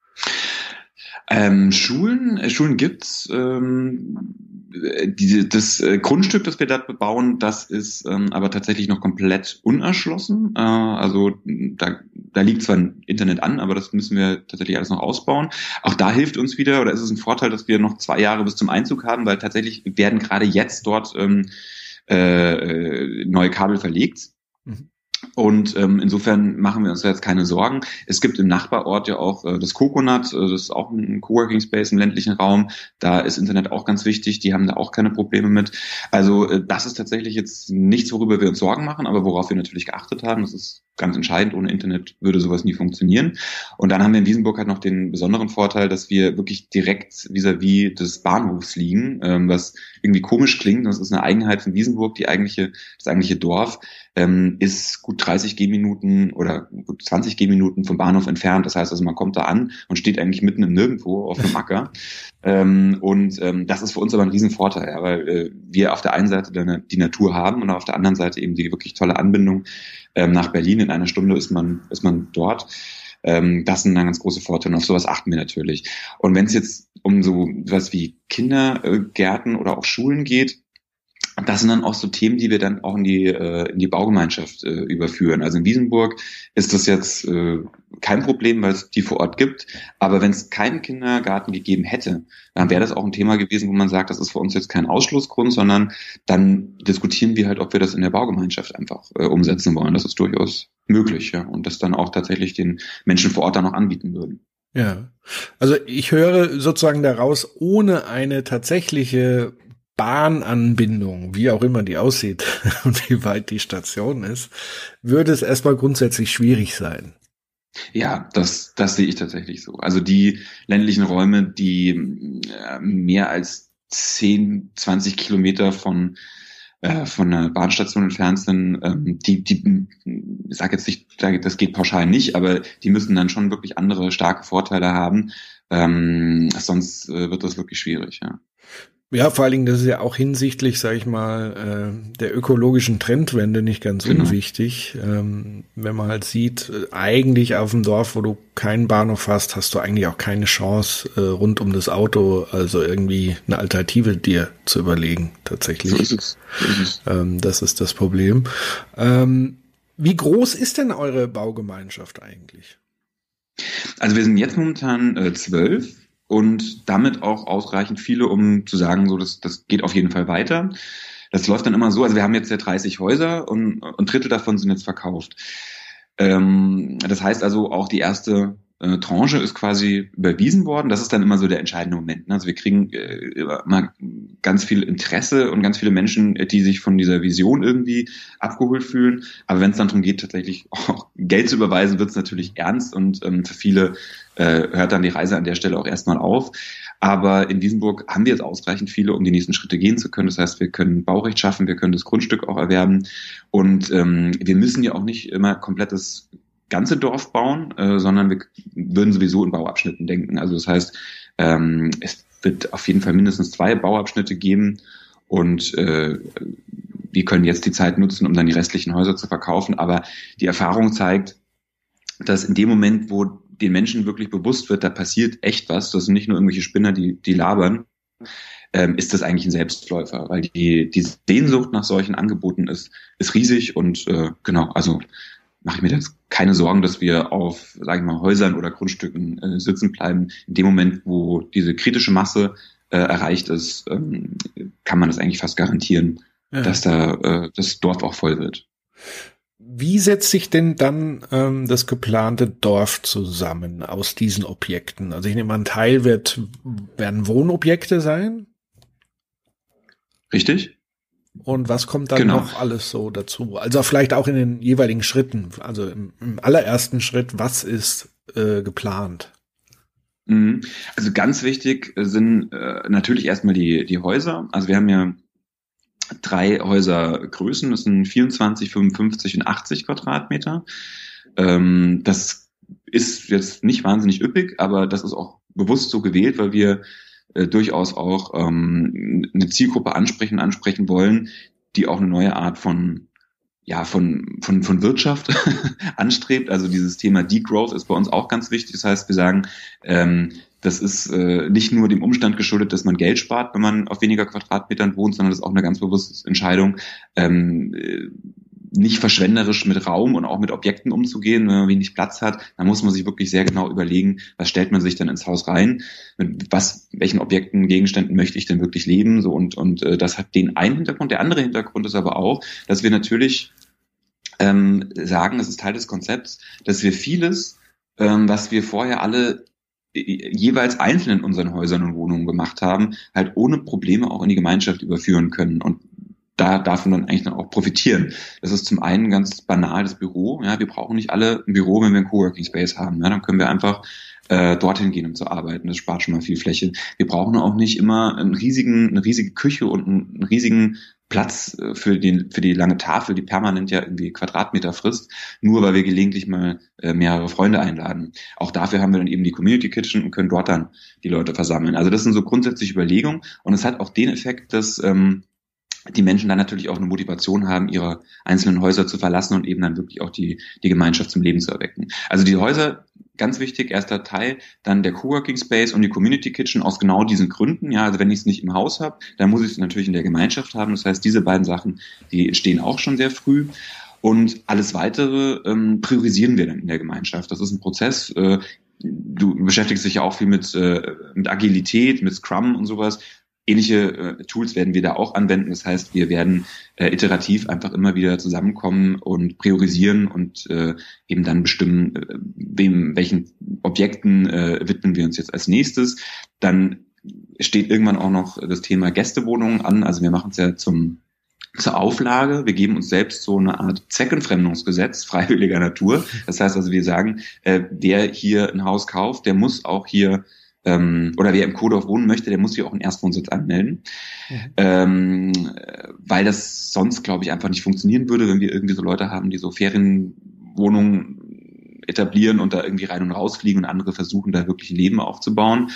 Ähm, Schulen, äh, Schulen gibt's. Ähm, die, das äh, Grundstück, das wir da bebauen, das ist ähm, aber tatsächlich noch komplett unerschlossen. Äh, also da, da liegt zwar ein Internet an, aber das müssen wir tatsächlich alles noch ausbauen. Auch da hilft uns wieder, oder ist es ein Vorteil, dass wir noch zwei Jahre bis zum Einzug haben, weil tatsächlich werden gerade jetzt dort ähm, äh, neue Kabel verlegt. Mhm. Und ähm, insofern machen wir uns da jetzt keine Sorgen. Es gibt im Nachbarort ja auch äh, das Coconut, äh, das ist auch ein Coworking Space im ländlichen Raum. Da ist Internet auch ganz wichtig, die haben da auch keine Probleme mit. Also äh, das ist tatsächlich jetzt nichts, worüber wir uns Sorgen machen, aber worauf wir natürlich geachtet haben, das ist ganz entscheidend. Ohne Internet würde sowas nie funktionieren. Und dann haben wir in Wiesenburg halt noch den besonderen Vorteil, dass wir wirklich direkt vis-à-vis des Bahnhofs liegen, ähm, was irgendwie komisch klingt. Das ist eine Eigenheit von Wiesenburg. Die eigentliche, das eigentliche Dorf ähm, ist gut dreißig Gehminuten oder gut zwanzig Gehminuten vom Bahnhof entfernt. Das heißt also, man kommt da an und steht eigentlich mitten im Nirgendwo auf einem Acker. ähm, und ähm, das ist für uns aber ein Riesenvorteil, ja, weil äh, wir auf der einen Seite die Natur haben und auf der anderen Seite eben die wirklich tolle Anbindung ähm, nach Berlin. In einer Stunde ist man ist man dort. Ähm, das sind dann ganz große Vorteile. Und auf sowas achten wir natürlich. Und wenn es jetzt um so was wie Kindergärten oder auch Schulen geht, das sind dann auch so Themen, die wir dann auch in die äh, in die Baugemeinschaft äh, überführen. Also in Wiesenburg ist das jetzt äh, kein Problem, weil es die vor Ort gibt. Aber wenn es keinen Kindergarten gegeben hätte, dann wäre das auch ein Thema gewesen, wo man sagt, das ist für uns jetzt kein Ausschlussgrund, sondern dann diskutieren wir halt, ob wir das in der Baugemeinschaft einfach äh, umsetzen wollen. Das ist durchaus möglich, ja, und das dann auch tatsächlich den Menschen vor Ort dann noch anbieten würden. Ja, also ich höre sozusagen daraus, ohne eine tatsächliche Bahnanbindung, wie auch immer die aussieht und wie weit die Station ist, würde es erstmal grundsätzlich schwierig sein. Ja, das, das sehe ich tatsächlich so. Also die ländlichen Räume, die äh, mehr als zehn, zwanzig Kilometer von äh, von einer Bahnstation entfernt sind, ähm, die, die, ich sage jetzt nicht, das geht pauschal nicht, aber die müssen dann schon wirklich andere starke Vorteile haben. Ähm, sonst äh, wird das wirklich schwierig, ja. Ja, vor allen Dingen, das ist ja auch hinsichtlich, sag ich mal, äh, der ökologischen Trendwende nicht ganz genau. unwichtig. Ähm, wenn man halt sieht, äh, eigentlich auf dem Dorf, wo du keinen Bahnhof hast, hast du eigentlich auch keine Chance, äh, rund um das Auto, also irgendwie eine Alternative dir zu überlegen, tatsächlich. So ist es. So ist es. Ähm, das ist das Problem. Ähm, wie groß ist denn eure Baugemeinschaft eigentlich? Also wir sind jetzt momentan äh, zwölf. Und damit auch ausreichend viele, um zu sagen, so das, das geht auf jeden Fall weiter. Das läuft dann immer so, also wir haben jetzt ja dreißig Häuser und ein Drittel davon sind jetzt verkauft. Ähm, das heißt also, auch die erste äh, Tranche ist quasi überwiesen worden. Das ist dann immer so der entscheidende Moment. Ne? Also wir kriegen äh, immer ganz viel Interesse und ganz viele Menschen, die sich von dieser Vision irgendwie abgeholt fühlen. Aber wenn es dann darum geht, tatsächlich auch Geld zu überweisen, wird es natürlich ernst und ähm, für viele äh, hört dann die Reise an der Stelle auch erstmal auf. Aber in Wiesenburg haben wir jetzt ausreichend viele, um die nächsten Schritte gehen zu können. Das heißt, wir können Baurecht schaffen, wir können das Grundstück auch erwerben. Und ähm, wir müssen ja auch nicht immer komplettes ganze Dorf bauen, äh, sondern wir würden sowieso in Bauabschnitten denken. Also das heißt, ähm, es wird auf jeden Fall mindestens zwei Bauabschnitte geben und äh, wir können jetzt die Zeit nutzen, um dann die restlichen Häuser zu verkaufen. Aber die Erfahrung zeigt, dass in dem Moment, wo den Menschen wirklich bewusst wird, da passiert echt was, das sind nicht nur irgendwelche Spinner, die, die labern, ähm, ist das eigentlich ein Selbstläufer, weil die, die Sehnsucht nach solchen Angeboten ist, ist riesig und äh, genau, also mache ich mir jetzt keine Sorgen, dass wir auf, sage ich mal, Häusern oder Grundstücken äh, sitzen bleiben. In dem Moment, wo diese kritische Masse äh, erreicht ist, ähm, kann man das eigentlich fast garantieren, ja. dass da äh, das Dorf auch voll wird. Wie setzt sich denn dann ähm, das geplante Dorf zusammen aus diesen Objekten? Also ich nehme an, ein Teil wird, werden Wohnobjekte sein. Richtig. Und was kommt dann genau. noch alles so dazu? Also vielleicht auch in den jeweiligen Schritten. Also im, im allerersten Schritt, was ist äh, geplant? Also ganz wichtig sind äh, natürlich erstmal die, die Häuser. Also wir haben ja drei Häusergrößen, das sind vierundzwanzig, fünfundfünfzig und achtzig Quadratmeter. Ähm, das ist jetzt nicht wahnsinnig üppig, aber das ist auch bewusst so gewählt, weil wir äh, durchaus auch ähm, eine Zielgruppe ansprechen, ansprechen wollen, die auch eine neue Art von ja von von von Wirtschaft anstrebt. Also dieses Thema Degrowth ist bei uns auch ganz wichtig. Das heißt, wir sagen, ähm, das ist äh, nicht nur dem Umstand geschuldet, dass man Geld spart, wenn man auf weniger Quadratmetern wohnt, sondern das ist auch eine ganz bewusste Entscheidung, ähm, äh, nicht verschwenderisch mit Raum und auch mit Objekten umzugehen. Wenn man wenig Platz hat, dann muss man sich wirklich sehr genau überlegen, was stellt man sich denn ins Haus rein, mit was, welchen Objekten, Gegenständen möchte ich denn wirklich leben, so und und äh, das hat den einen Hintergrund. Der andere Hintergrund ist aber auch, dass wir natürlich ähm, sagen, das ist Teil des Konzepts, dass wir vieles, ähm, was wir vorher alle jeweils einzeln in unseren Häusern und Wohnungen gemacht haben, halt ohne Probleme auch in die Gemeinschaft überführen können. Und da darf man dann eigentlich dann auch profitieren. Das ist zum einen ganz banal das Büro. Ja, wir brauchen nicht alle ein Büro, wenn wir einen Coworking Space haben. Ja, dann können wir einfach äh, dorthin gehen, um zu arbeiten. Das spart schon mal viel Fläche. Wir brauchen auch nicht immer einen riesigen, eine riesige Küche und einen, einen riesigen Platz für den, für die lange Tafel, die permanent ja irgendwie Quadratmeter frisst, nur weil wir gelegentlich mal äh, mehrere Freunde einladen. Auch dafür haben wir dann eben die Community Kitchen und können dort dann die Leute versammeln. Also das sind so grundsätzliche Überlegungen und es hat auch den Effekt, dass ähm, die Menschen dann natürlich auch eine Motivation haben, ihre einzelnen Häuser zu verlassen und eben dann wirklich auch die, die Gemeinschaft zum Leben zu erwecken. Also die Häuser, ganz wichtig, erster Teil, dann der Coworking Space und die Community Kitchen aus genau diesen Gründen. Ja, also wenn ich es nicht im Haus habe, dann muss ich es natürlich in der Gemeinschaft haben. Das heißt, diese beiden Sachen, die entstehen auch schon sehr früh. Und alles Weitere ähm, priorisieren wir dann in der Gemeinschaft. Das ist ein Prozess. Äh, du beschäftigst dich ja auch viel mit, äh, mit Agilität, mit Scrum und sowas. Ähnliche äh, Tools werden wir da auch anwenden. Das heißt, wir werden äh, iterativ einfach immer wieder zusammenkommen und priorisieren und äh, eben dann bestimmen, äh, wem, welchen Objekten äh, widmen wir uns jetzt als nächstes. Dann steht irgendwann auch noch das Thema Gästewohnungen an. Also wir machen es ja zum zur Auflage. Wir geben uns selbst so eine Art Zweckentfremdungsgesetz freiwilliger Natur. Das heißt also, wir sagen, äh, wer hier ein Haus kauft, der muss auch hier oder wer im Kodorf wohnen möchte, der muss hier auch einen Erstwohnsitz anmelden. Mhm. Ähm, weil das sonst, glaube ich, einfach nicht funktionieren würde, wenn wir irgendwie so Leute haben, die so Ferienwohnungen etablieren und da irgendwie rein und rausfliegen und andere versuchen, da wirklich ein Leben aufzubauen.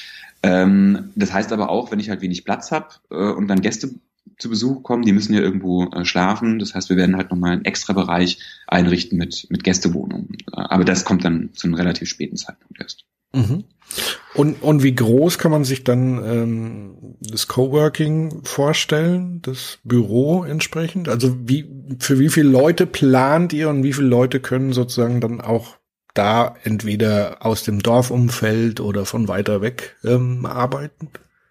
Ähm, das heißt aber auch, wenn ich halt wenig Platz habe äh, und dann Gäste zu Besuch kommen, die müssen ja irgendwo äh, schlafen. Das heißt, wir werden halt nochmal einen extra Bereich einrichten mit, mit Gästewohnungen. Aber das kommt dann zu einem relativ späten Zeitpunkt erst. Mhm. Und, und wie groß kann man sich dann ähm, das Coworking vorstellen, das Büro entsprechend? Also wie für wie viele Leute plant ihr und wie viele Leute können sozusagen dann auch da entweder aus dem Dorfumfeld oder von weiter weg ähm, arbeiten?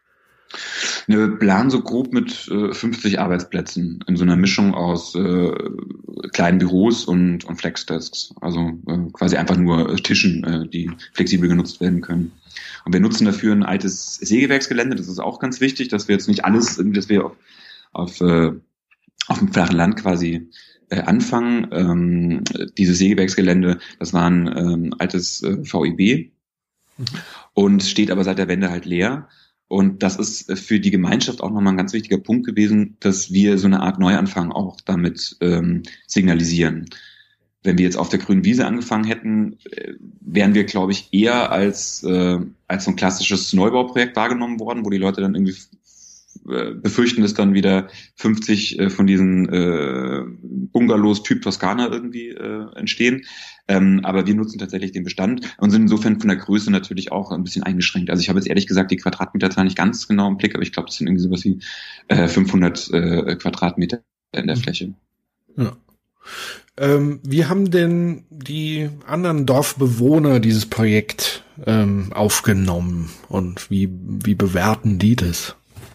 Wir planen so grob mit äh, fünfzig Arbeitsplätzen in so einer Mischung aus äh, kleinen Büros und, und Flexdesks. Also äh, quasi einfach nur Tischen, äh, die flexibel genutzt werden können. Und wir nutzen dafür ein altes Sägewerksgelände. Das ist auch ganz wichtig, dass wir jetzt nicht alles, dass wir auf, auf, äh, auf dem flachen Land quasi äh, anfangen. Ähm, dieses Sägewerksgelände, das war ein ähm, altes äh, V I B mhm. und steht aber seit der Wende halt leer. Und das ist für die Gemeinschaft auch nochmal ein ganz wichtiger Punkt gewesen, dass wir so eine Art Neuanfang auch damit ähm, signalisieren. Wenn wir jetzt auf der grünen Wiese angefangen hätten, wären wir, glaube ich, eher als äh, als so ein klassisches Neubauprojekt wahrgenommen worden, wo die Leute dann irgendwie äh, befürchten, dass dann wieder fünfzig äh, von diesen äh, Bungalows Typ Toskana irgendwie äh, entstehen. Ähm, aber wir nutzen tatsächlich den Bestand und sind insofern von der Größe natürlich auch ein bisschen eingeschränkt. Also ich habe jetzt ehrlich gesagt die Quadratmeterzahl nicht ganz genau im Blick, aber ich glaube, das sind irgendwie sowas wie äh, fünfhundert äh, Quadratmeter in der Fläche. Ja. Ähm, wie haben denn die anderen Dorfbewohner dieses Projekt ähm, aufgenommen und wie, wie bewerten die das?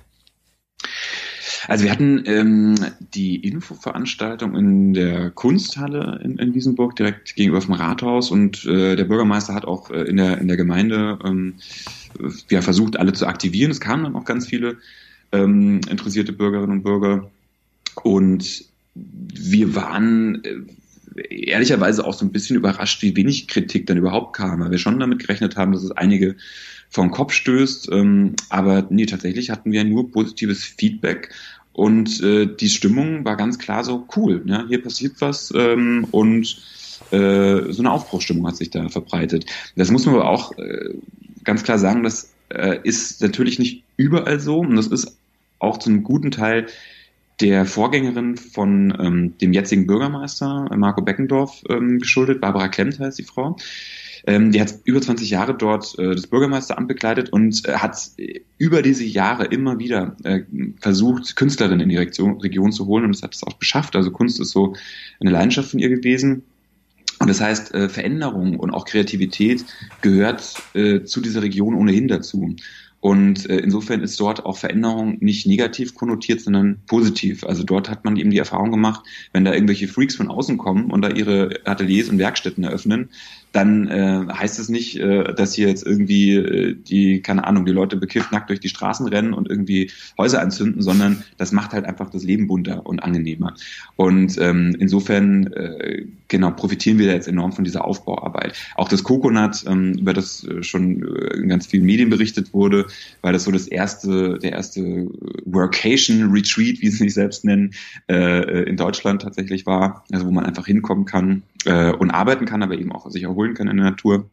Also wir hatten ähm, die Infoveranstaltung in der Kunsthalle in, in Wiesenburg, direkt gegenüber vom Rathaus, und äh, der Bürgermeister hat auch äh, in der in der Gemeinde ähm, ja, versucht, alle zu aktivieren. Es kamen dann auch ganz viele ähm, interessierte Bürgerinnen und Bürger, und wir waren äh, ehrlicherweise auch so ein bisschen überrascht, wie wenig Kritik dann überhaupt kam, weil wir schon damit gerechnet haben, dass es einige vom Kopf stößt, ähm, aber nee, tatsächlich hatten wir nur positives Feedback. Und äh, die Stimmung war ganz klar so, cool, ja, hier passiert was, ähm, und äh, so eine Aufbruchsstimmung hat sich da verbreitet. Das muss man aber auch äh, ganz klar sagen, das äh, ist natürlich nicht überall so, und das ist auch zu einem guten Teil der Vorgängerin von ähm, dem jetzigen Bürgermeister, Marco Beckendorf, ähm, geschuldet. Barbara Klemmt heißt die Frau. Ähm, die hat über zwanzig Jahre dort äh, das Bürgermeisteramt bekleidet und äh, hat über diese Jahre immer wieder äh, versucht, Künstlerinnen in die Region, Region zu holen, und das hat es auch geschafft. Also Kunst ist so eine Leidenschaft von ihr gewesen. Und das heißt, äh, Veränderung und auch Kreativität gehört äh, zu dieser Region ohnehin dazu. Und äh, insofern ist dort auch Veränderung nicht negativ konnotiert, sondern positiv. Also dort hat man eben die Erfahrung gemacht, wenn da irgendwelche Freaks von außen kommen und da ihre Ateliers und Werkstätten eröffnen, dann äh, heißt es nicht, äh, dass hier jetzt irgendwie äh, die, keine Ahnung, die Leute bekifft nackt durch die Straßen rennen und irgendwie Häuser anzünden, sondern das macht halt einfach das Leben bunter und angenehmer. Und ähm, insofern äh, genau profitieren wir jetzt enorm von dieser Aufbauarbeit. Auch das Coconut, ähm, über das äh, schon äh, in ganz vielen Medien berichtet wurde, weil das so das erste, der erste Workation Retreat, wie sie sich selbst nennen, äh, in Deutschland tatsächlich war, also wo man einfach hinkommen kann äh, und arbeiten kann, aber eben auch sich erholen kann in der Natur.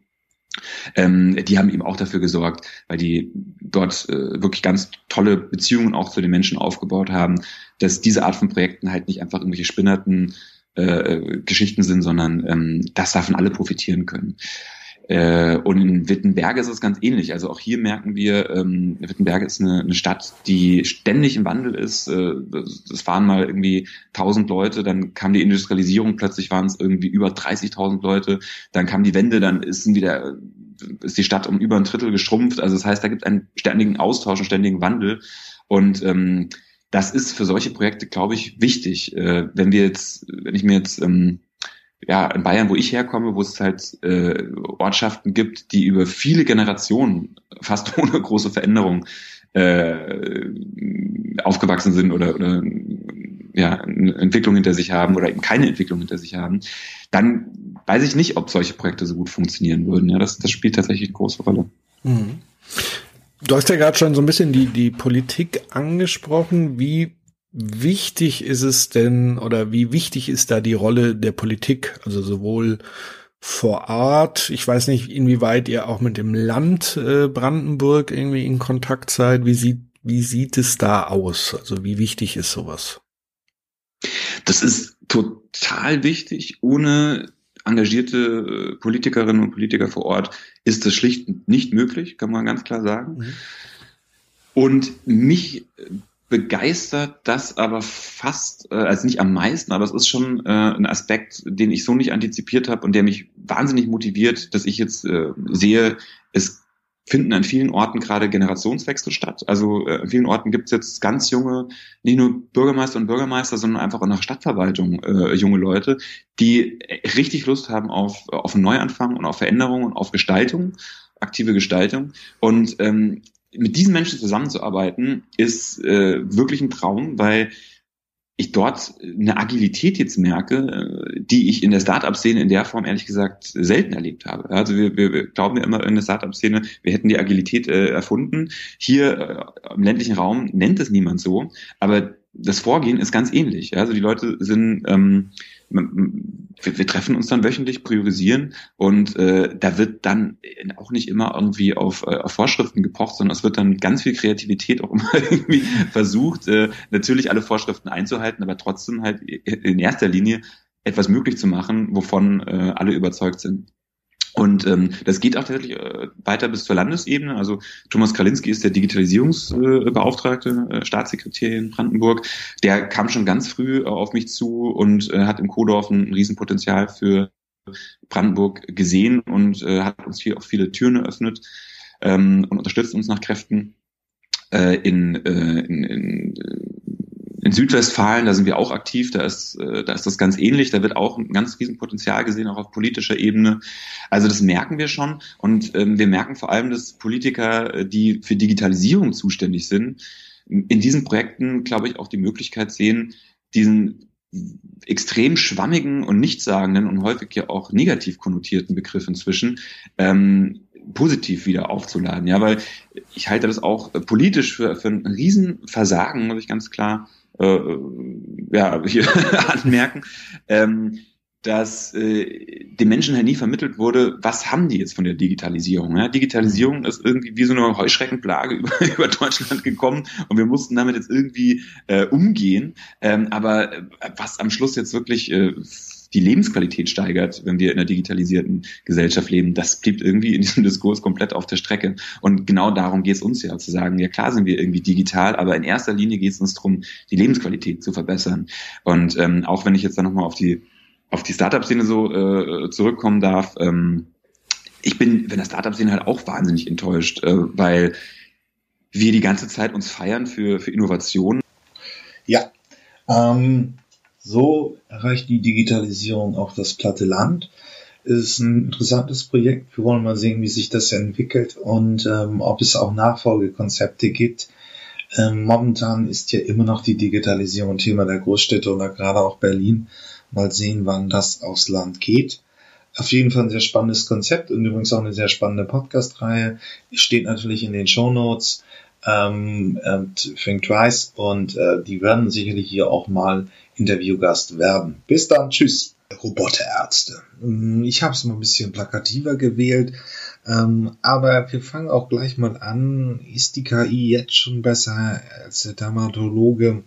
Ähm, die haben eben auch dafür gesorgt, weil die dort äh, wirklich ganz tolle Beziehungen auch zu den Menschen aufgebaut haben, dass diese Art von Projekten halt nicht einfach irgendwelche spinnerten äh, Geschichten sind, sondern ähm, dass davon alle profitieren können. Äh, und in Wittenberge ist es ganz ähnlich. Also auch hier merken wir, ähm, Wittenberge ist eine, eine Stadt, die ständig im Wandel ist. Äh, das waren mal irgendwie tausend Leute, dann kam die Industrialisierung, plötzlich waren es irgendwie über dreißigtausend Leute, dann kam die Wende, dann ist wieder ist die Stadt um über ein Drittel geschrumpft. Also das heißt, da gibt es einen ständigen Austausch, einen ständigen Wandel. Und ähm, das ist für solche Projekte, glaube ich, wichtig. Äh, wenn wir jetzt, wenn ich mir jetzt ähm, ja, in Bayern, wo ich herkomme, wo es halt äh, Ortschaften gibt, die über viele Generationen fast ohne große Veränderung äh, aufgewachsen sind oder, oder ja, eine Entwicklung hinter sich haben oder eben keine Entwicklung hinter sich haben, dann weiß ich nicht, ob solche Projekte so gut funktionieren würden. Ja, das, das spielt tatsächlich eine große Rolle. Mhm. Du hast ja gerade schon so ein bisschen die, die Politik angesprochen. Wie wichtig ist es denn oder wie wichtig ist da die Rolle der Politik? Also sowohl vor Ort, ich weiß nicht, inwieweit ihr auch mit dem Land äh, Brandenburg irgendwie in Kontakt seid. Wie sieht, wie sieht es da aus? Also wie wichtig ist sowas? Das ist total wichtig. Ohne engagierte Politikerinnen und Politiker vor Ort ist das schlicht nicht möglich, kann man ganz klar sagen. Mhm. Und mich begeistert das aber fast, äh, also nicht am meisten, aber es ist schon äh, ein Aspekt, den ich so nicht antizipiert habe und der mich wahnsinnig motiviert, dass ich jetzt äh, sehe, es finden an vielen Orten gerade Generationswechsel statt. Also äh, an vielen Orten gibt es jetzt ganz junge, nicht nur Bürgermeister und Bürgermeister, sondern einfach auch nach Stadtverwaltung äh, junge Leute, die richtig Lust haben auf, auf einen Neuanfang und auf Veränderung und auf Gestaltung, aktive Gestaltung. Und ähm, mit diesen Menschen zusammenzuarbeiten, ist äh, wirklich ein Traum, weil ich dort eine Agilität jetzt merke, die ich in der Start-up-Szene in der Form ehrlich gesagt selten erlebt habe. Also wir, wir, wir glauben ja immer in der Start-up-Szene, wir hätten die Agilität äh, erfunden. Hier äh, im ländlichen Raum nennt es niemand so, aber das Vorgehen ist ganz ähnlich. Also die Leute sind, ähm, wir, wir treffen uns dann wöchentlich, priorisieren und äh, da wird dann auch nicht immer irgendwie auf, äh, auf Vorschriften gepocht, sondern es wird dann mit ganz viel Kreativität auch immer irgendwie versucht, äh, natürlich alle Vorschriften einzuhalten, aber trotzdem halt in erster Linie etwas möglich zu machen, wovon äh, alle überzeugt sind. Und ähm, das geht auch tatsächlich äh, weiter bis zur Landesebene. Also Thomas Kralinski ist der Digitalisierungsbeauftragte, äh, Staatssekretär in Brandenburg. Der kam schon ganz früh äh, auf mich zu und äh, hat im Kodorf ein, ein Riesenpotenzial für Brandenburg gesehen und äh, hat uns hier auch viele Türen eröffnet ähm, und unterstützt uns nach Kräften. Äh, in, äh, in, in In Südwestfalen, da sind wir auch aktiv, da ist, äh, da ist das ganz ähnlich, da wird auch ein ganz riesen Potenzial gesehen, auch auf politischer Ebene. Also das merken wir schon und ähm, wir merken vor allem, dass Politiker, die für Digitalisierung zuständig sind, in diesen Projekten, glaube ich, auch die Möglichkeit sehen, diesen extrem schwammigen und nichtssagenden und häufig ja auch negativ konnotierten Begriff inzwischen ähm, positiv wieder aufzuladen. Ja, weil ich halte das auch politisch für, für ein Riesenversagen, muss ich ganz klar äh, ja, hier anmerken, ähm, dass äh, den Menschen halt nie vermittelt wurde, was haben die jetzt von der Digitalisierung? Ja? Digitalisierung ist irgendwie wie so eine Heuschreckenplage über, über Deutschland gekommen und wir mussten damit jetzt irgendwie äh, umgehen. Ähm, aber äh, was am Schluss jetzt wirklich äh, die Lebensqualität steigert, wenn wir in einer digitalisierten Gesellschaft leben, das blieb irgendwie in diesem Diskurs komplett auf der Strecke. Und genau darum geht es uns ja, zu sagen, ja klar sind wir irgendwie digital, aber in erster Linie geht es uns darum, die Lebensqualität zu verbessern. Und ähm, auch wenn ich jetzt dann nochmal auf die auf die Startup-Szene so äh, zurückkommen darf, ähm, ich bin, wenn der Startup-Szene halt auch wahnsinnig enttäuscht, äh, weil wir die ganze Zeit uns feiern für, für Innovationen. Ja, ähm, so erreicht die Digitalisierung auch das platte Land. Es ist ein interessantes Projekt. Wir wollen mal sehen, wie sich das entwickelt und ähm, ob es auch Nachfolgekonzepte gibt. Ähm, momentan ist ja immer noch die Digitalisierung Thema der Großstädte oder gerade auch Berlin. Mal sehen, wann das aufs Land geht. Auf jeden Fall ein sehr spannendes Konzept und übrigens auch eine sehr spannende Podcast-Reihe. Steht natürlich in den Shownotes. Ähm, und Think Twice und äh, die werden sicherlich hier auch mal Interviewgast werden. Bis dann, tschüss. Roboterärzte. Ich habe es mal ein bisschen plakativer gewählt, ähm, aber wir fangen auch gleich mal an. Ist die K I jetzt schon besser als der Dermatologe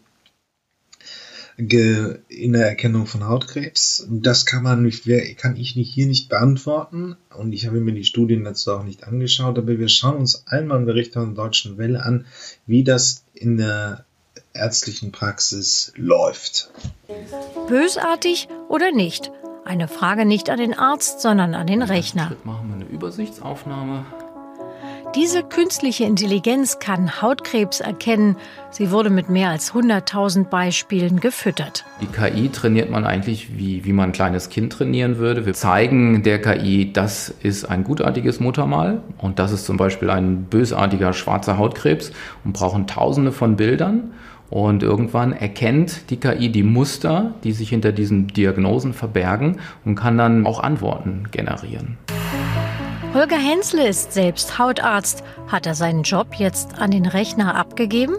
in der Erkennung von Hautkrebs? Das kann man nicht, kann ich nicht hier nicht beantworten und ich habe mir die Studien dazu auch nicht angeschaut, aber wir schauen uns einmal im Bericht der Deutschen Welle an, wie das in der ärztlichen Praxis läuft. Bösartig oder nicht? Eine Frage nicht an den Arzt, sondern an den Rechner. Schritt machen wir eine Übersichtsaufnahme. Diese künstliche Intelligenz kann Hautkrebs erkennen. Sie wurde mit mehr als hunderttausend Beispielen gefüttert. Die K I trainiert man eigentlich, wie, wie man ein kleines Kind trainieren würde. Wir zeigen der K I, das ist ein gutartiges Muttermal und das ist zum Beispiel ein bösartiger schwarzer Hautkrebs und brauchen tausende von Bildern. Und irgendwann erkennt die K I die Muster, die sich hinter diesen Diagnosen verbergen und kann dann auch Antworten generieren. Holger Hensle ist selbst Hautarzt. Hat er seinen Job jetzt an den Rechner abgegeben?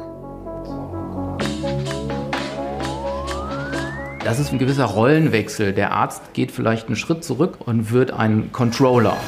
Das ist ein gewisser Rollenwechsel. Der Arzt geht vielleicht einen Schritt zurück und wird ein Controller.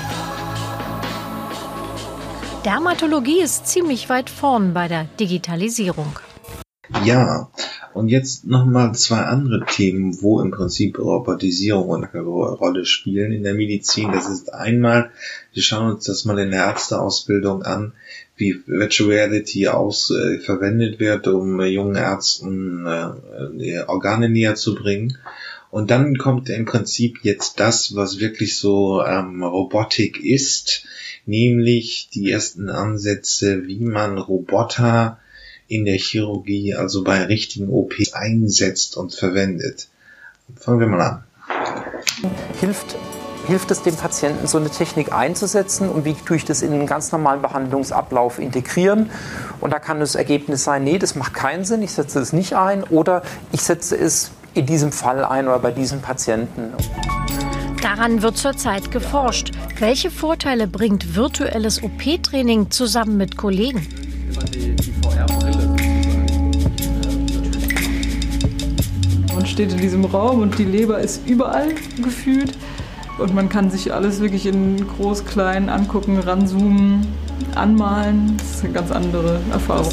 Dermatologie ist ziemlich weit vorn bei der Digitalisierung. Ja, und jetzt nochmal zwei andere Themen, wo im Prinzip Robotisierung eine Rolle spielen in der Medizin. Das ist einmal, wir schauen uns das mal in der Ärzteausbildung an, wie Virtual Reality aus, äh, verwendet wird, um äh, jungen Ärzten äh, Organe näher zu bringen. Und dann kommt im Prinzip jetzt das, was wirklich so ähm, Robotik ist, nämlich die ersten Ansätze, wie man Roboter in der Chirurgie, also bei richtigen O Ps einsetzt und verwendet. Fangen wir mal an. Hilft, hilft es dem Patienten, so eine Technik einzusetzen und wie tue ich das in einen ganz normalen Behandlungsablauf integrieren? Und da kann das Ergebnis sein, nee, das macht keinen Sinn, ich setze es nicht ein oder ich setze es in diesem Fall ein oder bei diesem Patienten. Daran wird zurzeit geforscht. Welche Vorteile bringt virtuelles O P-Training zusammen mit Kollegen? Die, die V R-Brille. Man steht in diesem Raum und die Leber ist überall gefühlt und man kann sich alles wirklich in groß, klein angucken, ranzoomen, anmalen. Das ist eine ganz andere Erfahrung.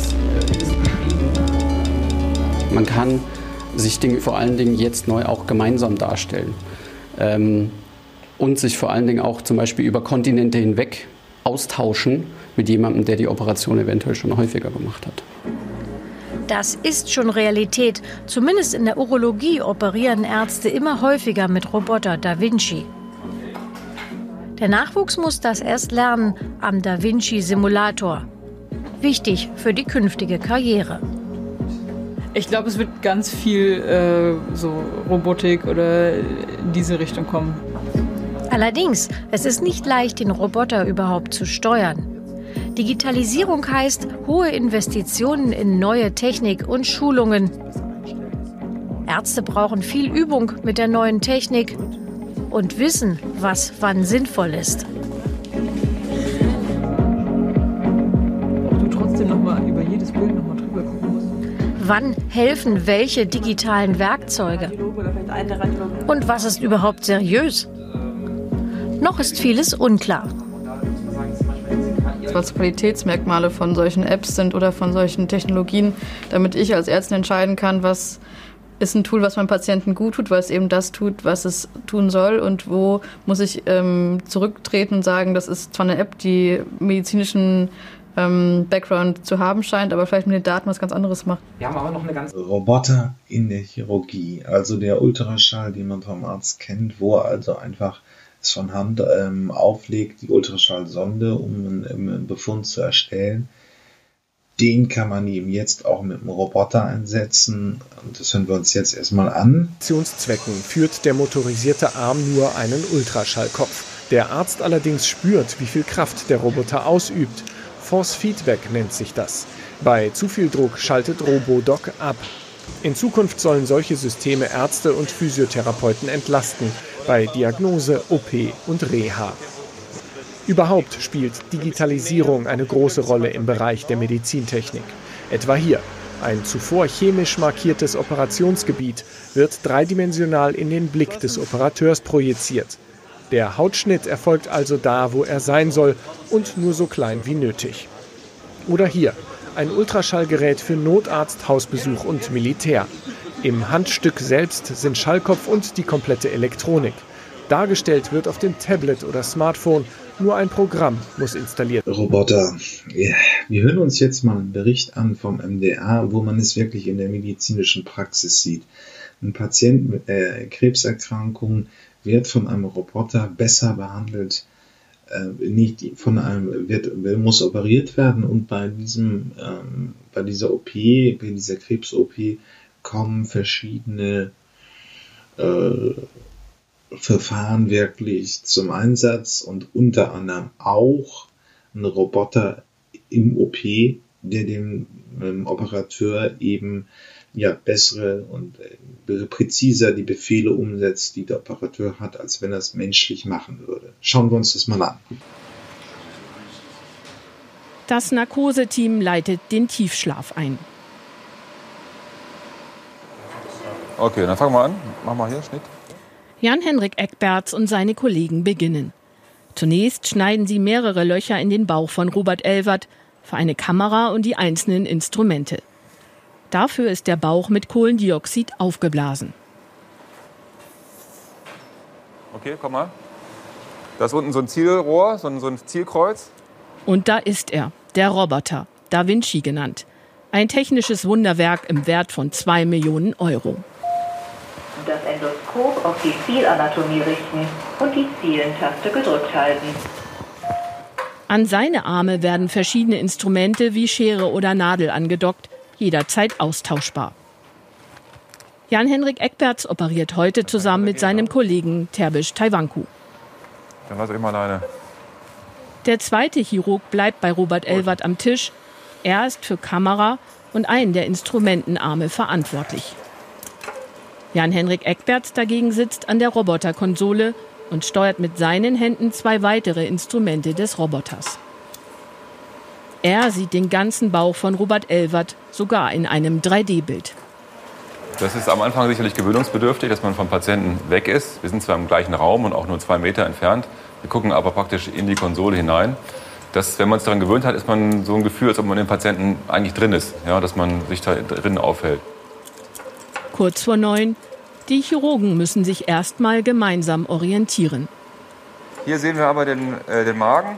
Man kann sich Dinge vor allen Dingen jetzt neu auch gemeinsam darstellen ähm, und sich vor allen Dingen auch zum Beispiel über Kontinente hinweg austauschen mit jemandem, der die Operation eventuell schon häufiger gemacht hat. Das ist schon Realität. Zumindest in der Urologie operieren Ärzte immer häufiger mit Roboter Da Vinci. Der Nachwuchs muss das erst lernen am Da Vinci Simulator. Wichtig für die künftige Karriere. Ich glaube, es wird ganz viel äh, so Robotik oder in diese Richtung kommen. Allerdings, es ist nicht leicht, den Roboter überhaupt zu steuern. Digitalisierung heißt hohe Investitionen in neue Technik und Schulungen. Ärzte brauchen viel Übung mit der neuen Technik und wissen, was wann sinnvoll ist. Ob du trotzdem noch mal über jedes Bild noch mal drüber gucken musst. Wann helfen welche digitalen Werkzeuge? Und was ist überhaupt seriös? Noch ist vieles unklar. Was Qualitätsmerkmale von solchen Apps sind oder von solchen Technologien, damit ich als Ärztin entscheiden kann, was ist ein Tool, was meinem Patienten gut tut, weil es eben das tut, was es tun soll und wo muss ich ähm, zurücktreten und sagen, das ist zwar eine App, die medizinischen ähm, Background zu haben scheint, aber vielleicht mit den Daten was ganz anderes macht. Wir haben aber noch eine ganze Roboter in der Chirurgie, also der Ultraschall, den man vom Arzt kennt, wo er also einfach es von Hand ähm, auflegt, die Ultraschallsonde, um einen, einen Befund zu erstellen. den kann man eben jetzt auch mit dem Roboter einsetzen. Und das hören wir uns jetzt erstmal an. Zwecken führt der motorisierte Arm nur einen Ultraschallkopf. Der Arzt allerdings spürt, wie viel Kraft der Roboter ausübt. Force Feedback nennt sich das. Bei zu viel Druck schaltet RoboDoc ab. In Zukunft sollen solche Systeme Ärzte und Physiotherapeuten entlasten, bei Diagnose, O P und Reha. Überhaupt spielt Digitalisierung eine große Rolle im Bereich der Medizintechnik. Etwa hier. Ein zuvor chemisch markiertes Operationsgebiet wird dreidimensional in den Blick des Operateurs projiziert. Der Hautschnitt erfolgt also da, wo er sein soll und nur so klein wie nötig. Oder hier. Ein Ultraschallgerät für Notarzt, Hausbesuch und Militär. Im Handstück selbst sind Schallkopf und die komplette Elektronik. Dargestellt wird auf dem Tablet oder Smartphone. Nur ein Programm muss installiert werden. Roboter. Ja, wir hören uns jetzt mal einen Bericht an vom M D A, wo man es wirklich in der medizinischen Praxis sieht. Ein Patient mit äh, Krebserkrankung wird von einem Roboter besser behandelt. Äh, nicht von einem wird muss operiert werden und bei diesem ähm, bei dieser O P, bei dieser Krebs-O P kommen verschiedene äh, Verfahren wirklich zum Einsatz und unter anderem auch ein Roboter im O P, der dem ähm, Operateur eben ja bessere und äh, präziser die Befehle umsetzt, die der Operateur hat, als wenn er es menschlich machen würde. Schauen wir uns das mal an. Das Narkoseteam leitet den Tiefschlaf ein. Okay, dann fangen wir an. Machen wir hier Schnitt. Jan-Henrik Ekberts und seine Kollegen beginnen. Zunächst schneiden sie mehrere Löcher in den Bauch von Robert Elwert für eine Kamera und die einzelnen Instrumente. Dafür ist der Bauch mit Kohlendioxid aufgeblasen. Okay, komm mal. Da ist unten so ein Zielrohr, so ein, so ein Zielkreuz. Und da ist er, der Roboter, Da Vinci genannt. Ein technisches Wunderwerk im Wert von zwei Millionen Euro. Das Endoskop auf die Zielanatomie richten und die Zielentaste gedrückt halten. An seine Arme werden verschiedene Instrumente wie Schere oder Nadel angedockt, jederzeit austauschbar. Jan-Henrik Ekberts operiert heute zusammen mit seinem Kollegen Terbish Taiwanku. Dann lass ich mal alleine. Der zweite Chirurg bleibt bei Robert Elwert am Tisch. Er ist für Kamera und einen der Instrumentenarme verantwortlich. Jan-Henrik Ekberts dagegen sitzt an der Roboterkonsole und steuert mit seinen Händen zwei weitere Instrumente des Roboters. Er sieht den ganzen Bauch von Robert Elwert, sogar in einem drei D Bild. Das ist am Anfang sicherlich gewöhnungsbedürftig, dass man vom Patienten weg ist. Wir sind zwar im gleichen Raum und auch nur zwei Meter entfernt. Wir gucken aber praktisch in die Konsole hinein. Das, wenn man es daran gewöhnt hat, ist man so ein Gefühl, als ob man im Patienten eigentlich drin ist, ja, dass man sich da drin aufhält. Kurz vor neun. Die Chirurgen müssen sich erstmal gemeinsam orientieren. Hier sehen wir aber den, äh, den Magen.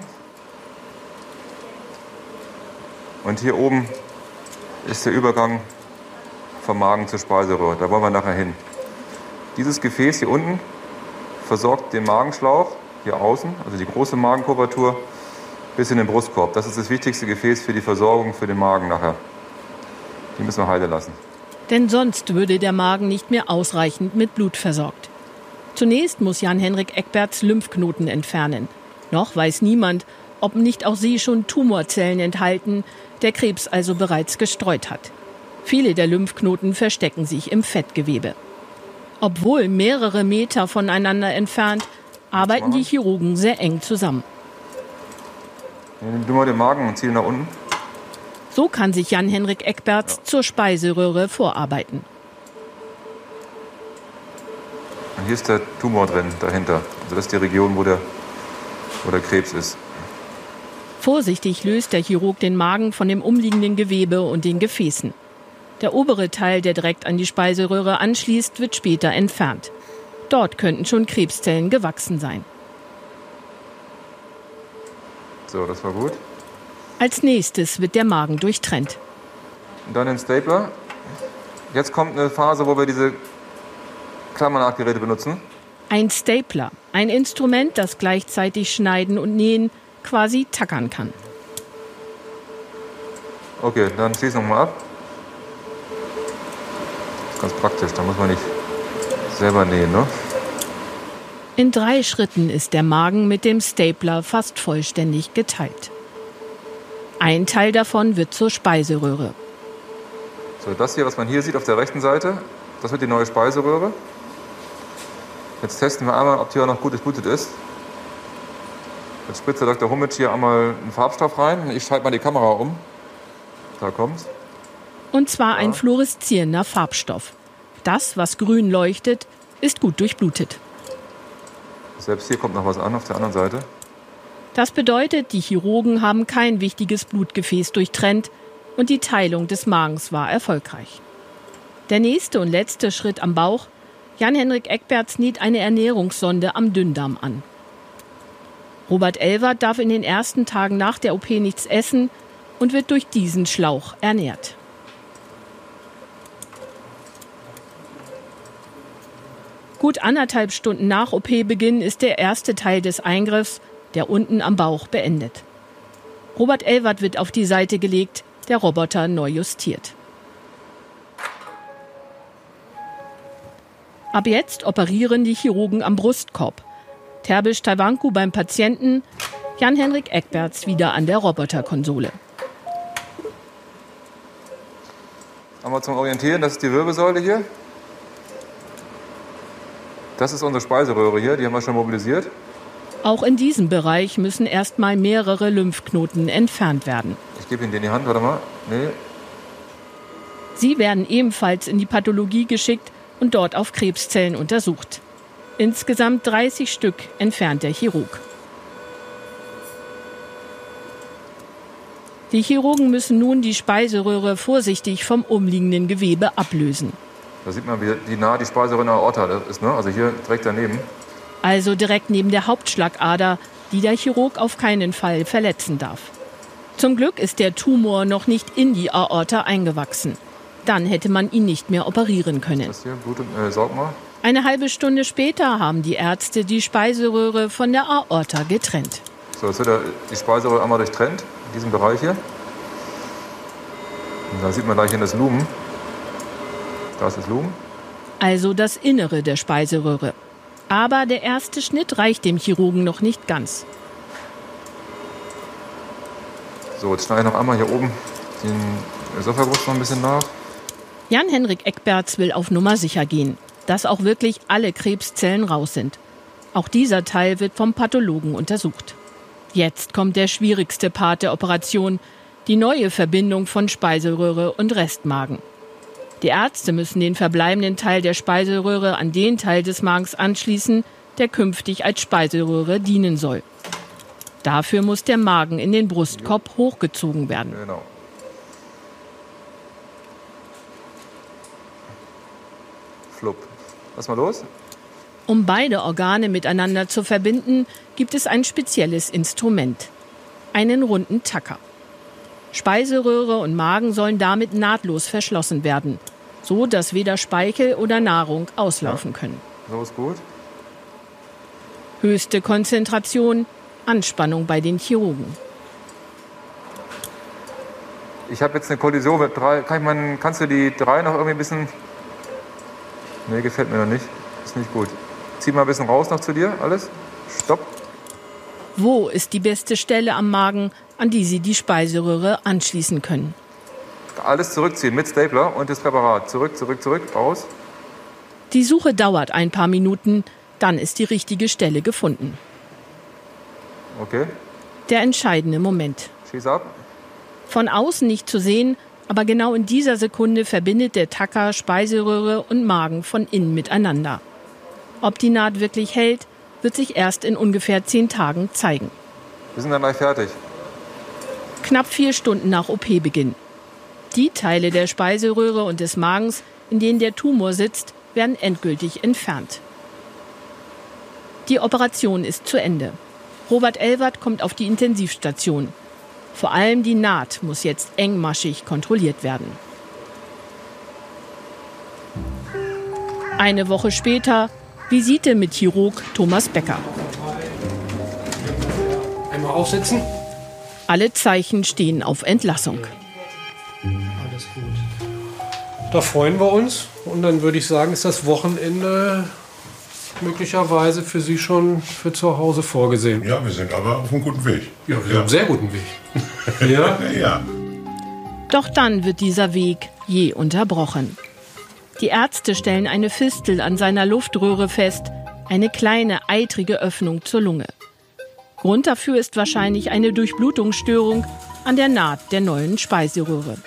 Und hier oben ist der Übergang vom Magen zur Speiseröhre. Da wollen wir nachher hin. Dieses Gefäß hier unten versorgt den Magenschlauch hier außen, also die große Magenkubatur, bis in den Brustkorb. Das ist das wichtigste Gefäß für die Versorgung für den Magen nachher. Die müssen wir heile lassen. Denn sonst würde der Magen nicht mehr ausreichend mit Blut versorgt. Zunächst muss Jan-Henrik Ekberts Lymphknoten entfernen. Noch weiß niemand, ob nicht auch sie schon Tumorzellen enthalten, der Krebs also bereits gestreut hat. Viele der Lymphknoten verstecken sich im Fettgewebe. Obwohl mehrere Meter voneinander entfernt, arbeiten die Chirurgen sehr eng zusammen. Nimm mal den Magen und zieh ihn nach unten. So kann sich Jan-Henrik Ekberts ja. zur Speiseröhre vorarbeiten. Und hier ist der Tumor drin, dahinter. Also das ist die Region, wo der, wo der Krebs ist. Vorsichtig löst der Chirurg den Magen von dem umliegenden Gewebe und den Gefäßen. Der obere Teil, der direkt an die Speiseröhre anschließt, wird später entfernt. Dort könnten schon Krebszellen gewachsen sein. So, das war gut. Als nächstes wird der Magen durchtrennt. Und dann den Stapler. Jetzt kommt eine Phase, wo wir diese Klammernartgeräte benutzen. Ein Stapler, ein Instrument, das gleichzeitig schneiden und nähen, quasi tackern kann. Okay, dann schließ nochmal ab. Das ist ganz praktisch, da muss man nicht selber nähen, ne? In drei Schritten ist der Magen mit dem Stapler fast vollständig geteilt. Ein Teil davon wird zur Speiseröhre. So, das hier, was man hier sieht auf der rechten Seite, das wird die neue Speiseröhre. Jetzt testen wir einmal, ob die auch noch gut durchblutet ist. Jetzt spritzt der Doktor Hummitsch hier einmal einen Farbstoff rein. Ich schalte mal die Kamera um. Da kommt's. Und zwar ein fluoreszierender Farbstoff. Das, was grün leuchtet, ist gut durchblutet. Selbst hier kommt noch was an auf der anderen Seite. Das bedeutet, die Chirurgen haben kein wichtiges Blutgefäß durchtrennt und die Teilung des Magens war erfolgreich. Der nächste und letzte Schritt am Bauch: Jan-Henrik Egberts näht eine Ernährungssonde am Dünndarm an. Robert Elwert darf in den ersten Tagen nach der O P nichts essen und wird durch diesen Schlauch ernährt. Gut anderthalb Stunden nach O P-Beginn ist der erste Teil des Eingriffs, der unten am Bauch, beendet. Robert Elwert wird auf die Seite gelegt, der Roboter neu justiert. Ab jetzt operieren die Chirurgen am Brustkorb. Terbisch Taiwanku beim Patienten, Jan-Henrik Egberts wieder an der Roboterkonsole. Einmal zum Orientieren, das ist die Wirbelsäule hier. Das ist unsere Speiseröhre hier, die haben wir schon mobilisiert. Auch in diesem Bereich müssen erstmal mehrere Lymphknoten entfernt werden. Ich gebe Ihnen den in die Hand, warte mal. Nee. Sie werden ebenfalls in die Pathologie geschickt und dort auf Krebszellen untersucht. Insgesamt dreißig Stück entfernt der Chirurg. Die Chirurgen müssen nun die Speiseröhre vorsichtig vom umliegenden Gewebe ablösen. Da sieht man, wie nah die Speiseröhre in der Aorta ist, ne? Also hier direkt daneben. Also direkt neben der Hauptschlagader, die der Chirurg auf keinen Fall verletzen darf. Zum Glück ist der Tumor noch nicht in die Aorta eingewachsen. Dann hätte man ihn nicht mehr operieren können. Das hier, Blut, äh, saug mal. Eine halbe Stunde später haben die Ärzte die Speiseröhre von der Aorta getrennt. So, jetzt wird die Speiseröhre einmal durchtrennt, in diesem Bereich hier. Und da sieht man gleich in das Lumen. Da ist das Lumen. Also das Innere der Speiseröhre. Aber der erste Schnitt reicht dem Chirurgen noch nicht ganz. So, jetzt schneide ich noch einmal hier oben den Esophagus noch ein bisschen nach. Jan-Henrik Egberts will auf Nummer sicher gehen, dass auch wirklich alle Krebszellen raus sind. Auch dieser Teil wird vom Pathologen untersucht. Jetzt kommt der schwierigste Part der Operation, die neue Verbindung von Speiseröhre und Restmagen. Die Ärzte müssen den verbleibenden Teil der Speiseröhre an den Teil des Magens anschließen, der künftig als Speiseröhre dienen soll. Dafür muss der Magen in den Brustkorb hochgezogen werden. Genau. Flupp. Lass mal los. Um beide Organe miteinander zu verbinden, gibt es ein spezielles Instrument: einen runden Tacker. Speiseröhre und Magen sollen damit nahtlos verschlossen werden, so dass weder Speichel oder Nahrung auslaufen können. So ist gut. Höchste Konzentration, Anspannung bei den Chirurgen. Ich habe jetzt eine Kollision mit drei. Kann ich mal, kannst du die drei noch irgendwie ein bisschen... Nee, gefällt mir noch nicht. Ist nicht gut. Zieh mal ein bisschen raus noch zu dir, alles. Stopp. Wo ist die beste Stelle am Magen, an die Sie die Speiseröhre anschließen können? Alles zurückziehen mit Stapler und das Präparat. Zurück, zurück, zurück, raus. Die Suche dauert ein paar Minuten, dann ist die richtige Stelle gefunden. Okay. Der entscheidende Moment. Schieß ab. Von außen nicht zu sehen, aber genau in dieser Sekunde verbindet der Tacker Speiseröhre und Magen von innen miteinander. Ob die Naht wirklich hält, wird sich erst in ungefähr zehn Tagen zeigen. Wir sind dann gleich fertig. Knapp vier Stunden nach O P-Beginn. Die Teile der Speiseröhre und des Magens, in denen der Tumor sitzt, werden endgültig entfernt. Die Operation ist zu Ende. Robert Elwert kommt auf die Intensivstation. Vor allem die Naht muss jetzt engmaschig kontrolliert werden. Eine Woche später Visite mit Chirurg Thomas Becker. Einmal aufsetzen. Alle Zeichen stehen auf Entlassung. Da freuen wir uns. Und dann würde ich sagen, ist das Wochenende möglicherweise für Sie schon für zu Hause vorgesehen. Ja, wir sind aber auf einem guten Weg. Ja, wir ja. sind auf einem sehr guten Weg. ja? ja. Doch dann wird dieser Weg je unterbrochen. Die Ärzte stellen eine Fistel an seiner Luftröhre fest, eine kleine, eitrige Öffnung zur Lunge. Grund dafür ist wahrscheinlich eine Durchblutungsstörung an der Naht der neuen Speiseröhre.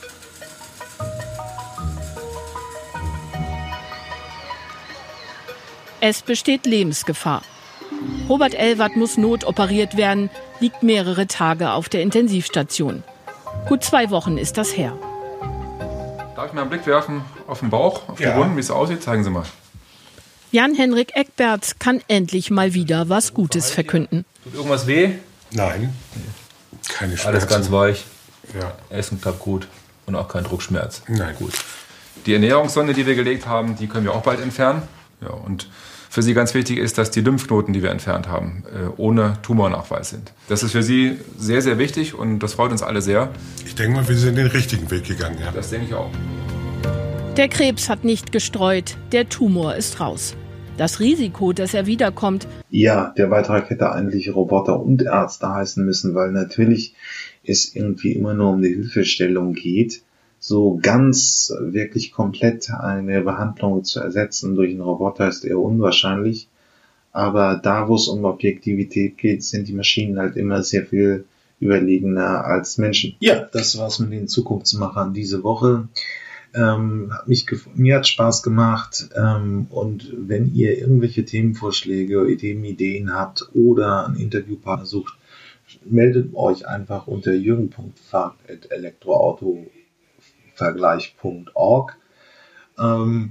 Es besteht Lebensgefahr. Robert Elwert muss notoperiert werden, liegt mehrere Tage auf der Intensivstation. Gut zwei Wochen ist das her. Darf ich mal einen Blick werfen auf den Bauch, auf ja. die Wunden, wie es aussieht? Zeigen Sie mal. Jan-Henrik Eckberts kann endlich mal wieder was Gutes verkünden. Tut irgendwas weh? Nein. Keine Schmerzen. Alles ganz weich. Ja. Essen klappt gut und auch kein Druckschmerz. Nein. Gut. Die Ernährungssonde, die wir gelegt haben, die können wir auch bald entfernen. Ja, und für Sie ganz wichtig ist, dass die Lymphknoten, die wir entfernt haben, ohne Tumornachweis sind. Das ist für Sie sehr, sehr wichtig und das freut uns alle sehr. Ich denke mal, wir sind den richtigen Weg gegangen. Ja. Das denke ich auch. Der Krebs hat nicht gestreut, der Tumor ist raus. Das Risiko, dass er wiederkommt... Ja, der Beitrag hätte eigentlich Roboter und Ärzte heißen müssen, weil natürlich es irgendwie immer nur um die Hilfestellung geht. So ganz wirklich komplett eine Behandlung zu ersetzen durch einen Roboter ist eher unwahrscheinlich. Aber da, wo es um Objektivität geht, sind die Maschinen halt immer sehr viel überlegener als Menschen. Ja, das war's mit den Zukunftsmachern diese Woche. Ähm, hat mich gef- mir hat Spaß gemacht. Ähm, und wenn ihr irgendwelche Themenvorschläge, Themenideen habt oder einen Interviewpartner sucht, meldet euch einfach unter jürgen punkt fahrt at elektroauto vergleich punkt org. Ähm,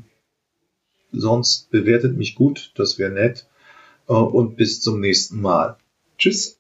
sonst bewertet mich gut, das wäre nett. Äh, und bis zum nächsten Mal. Tschüss.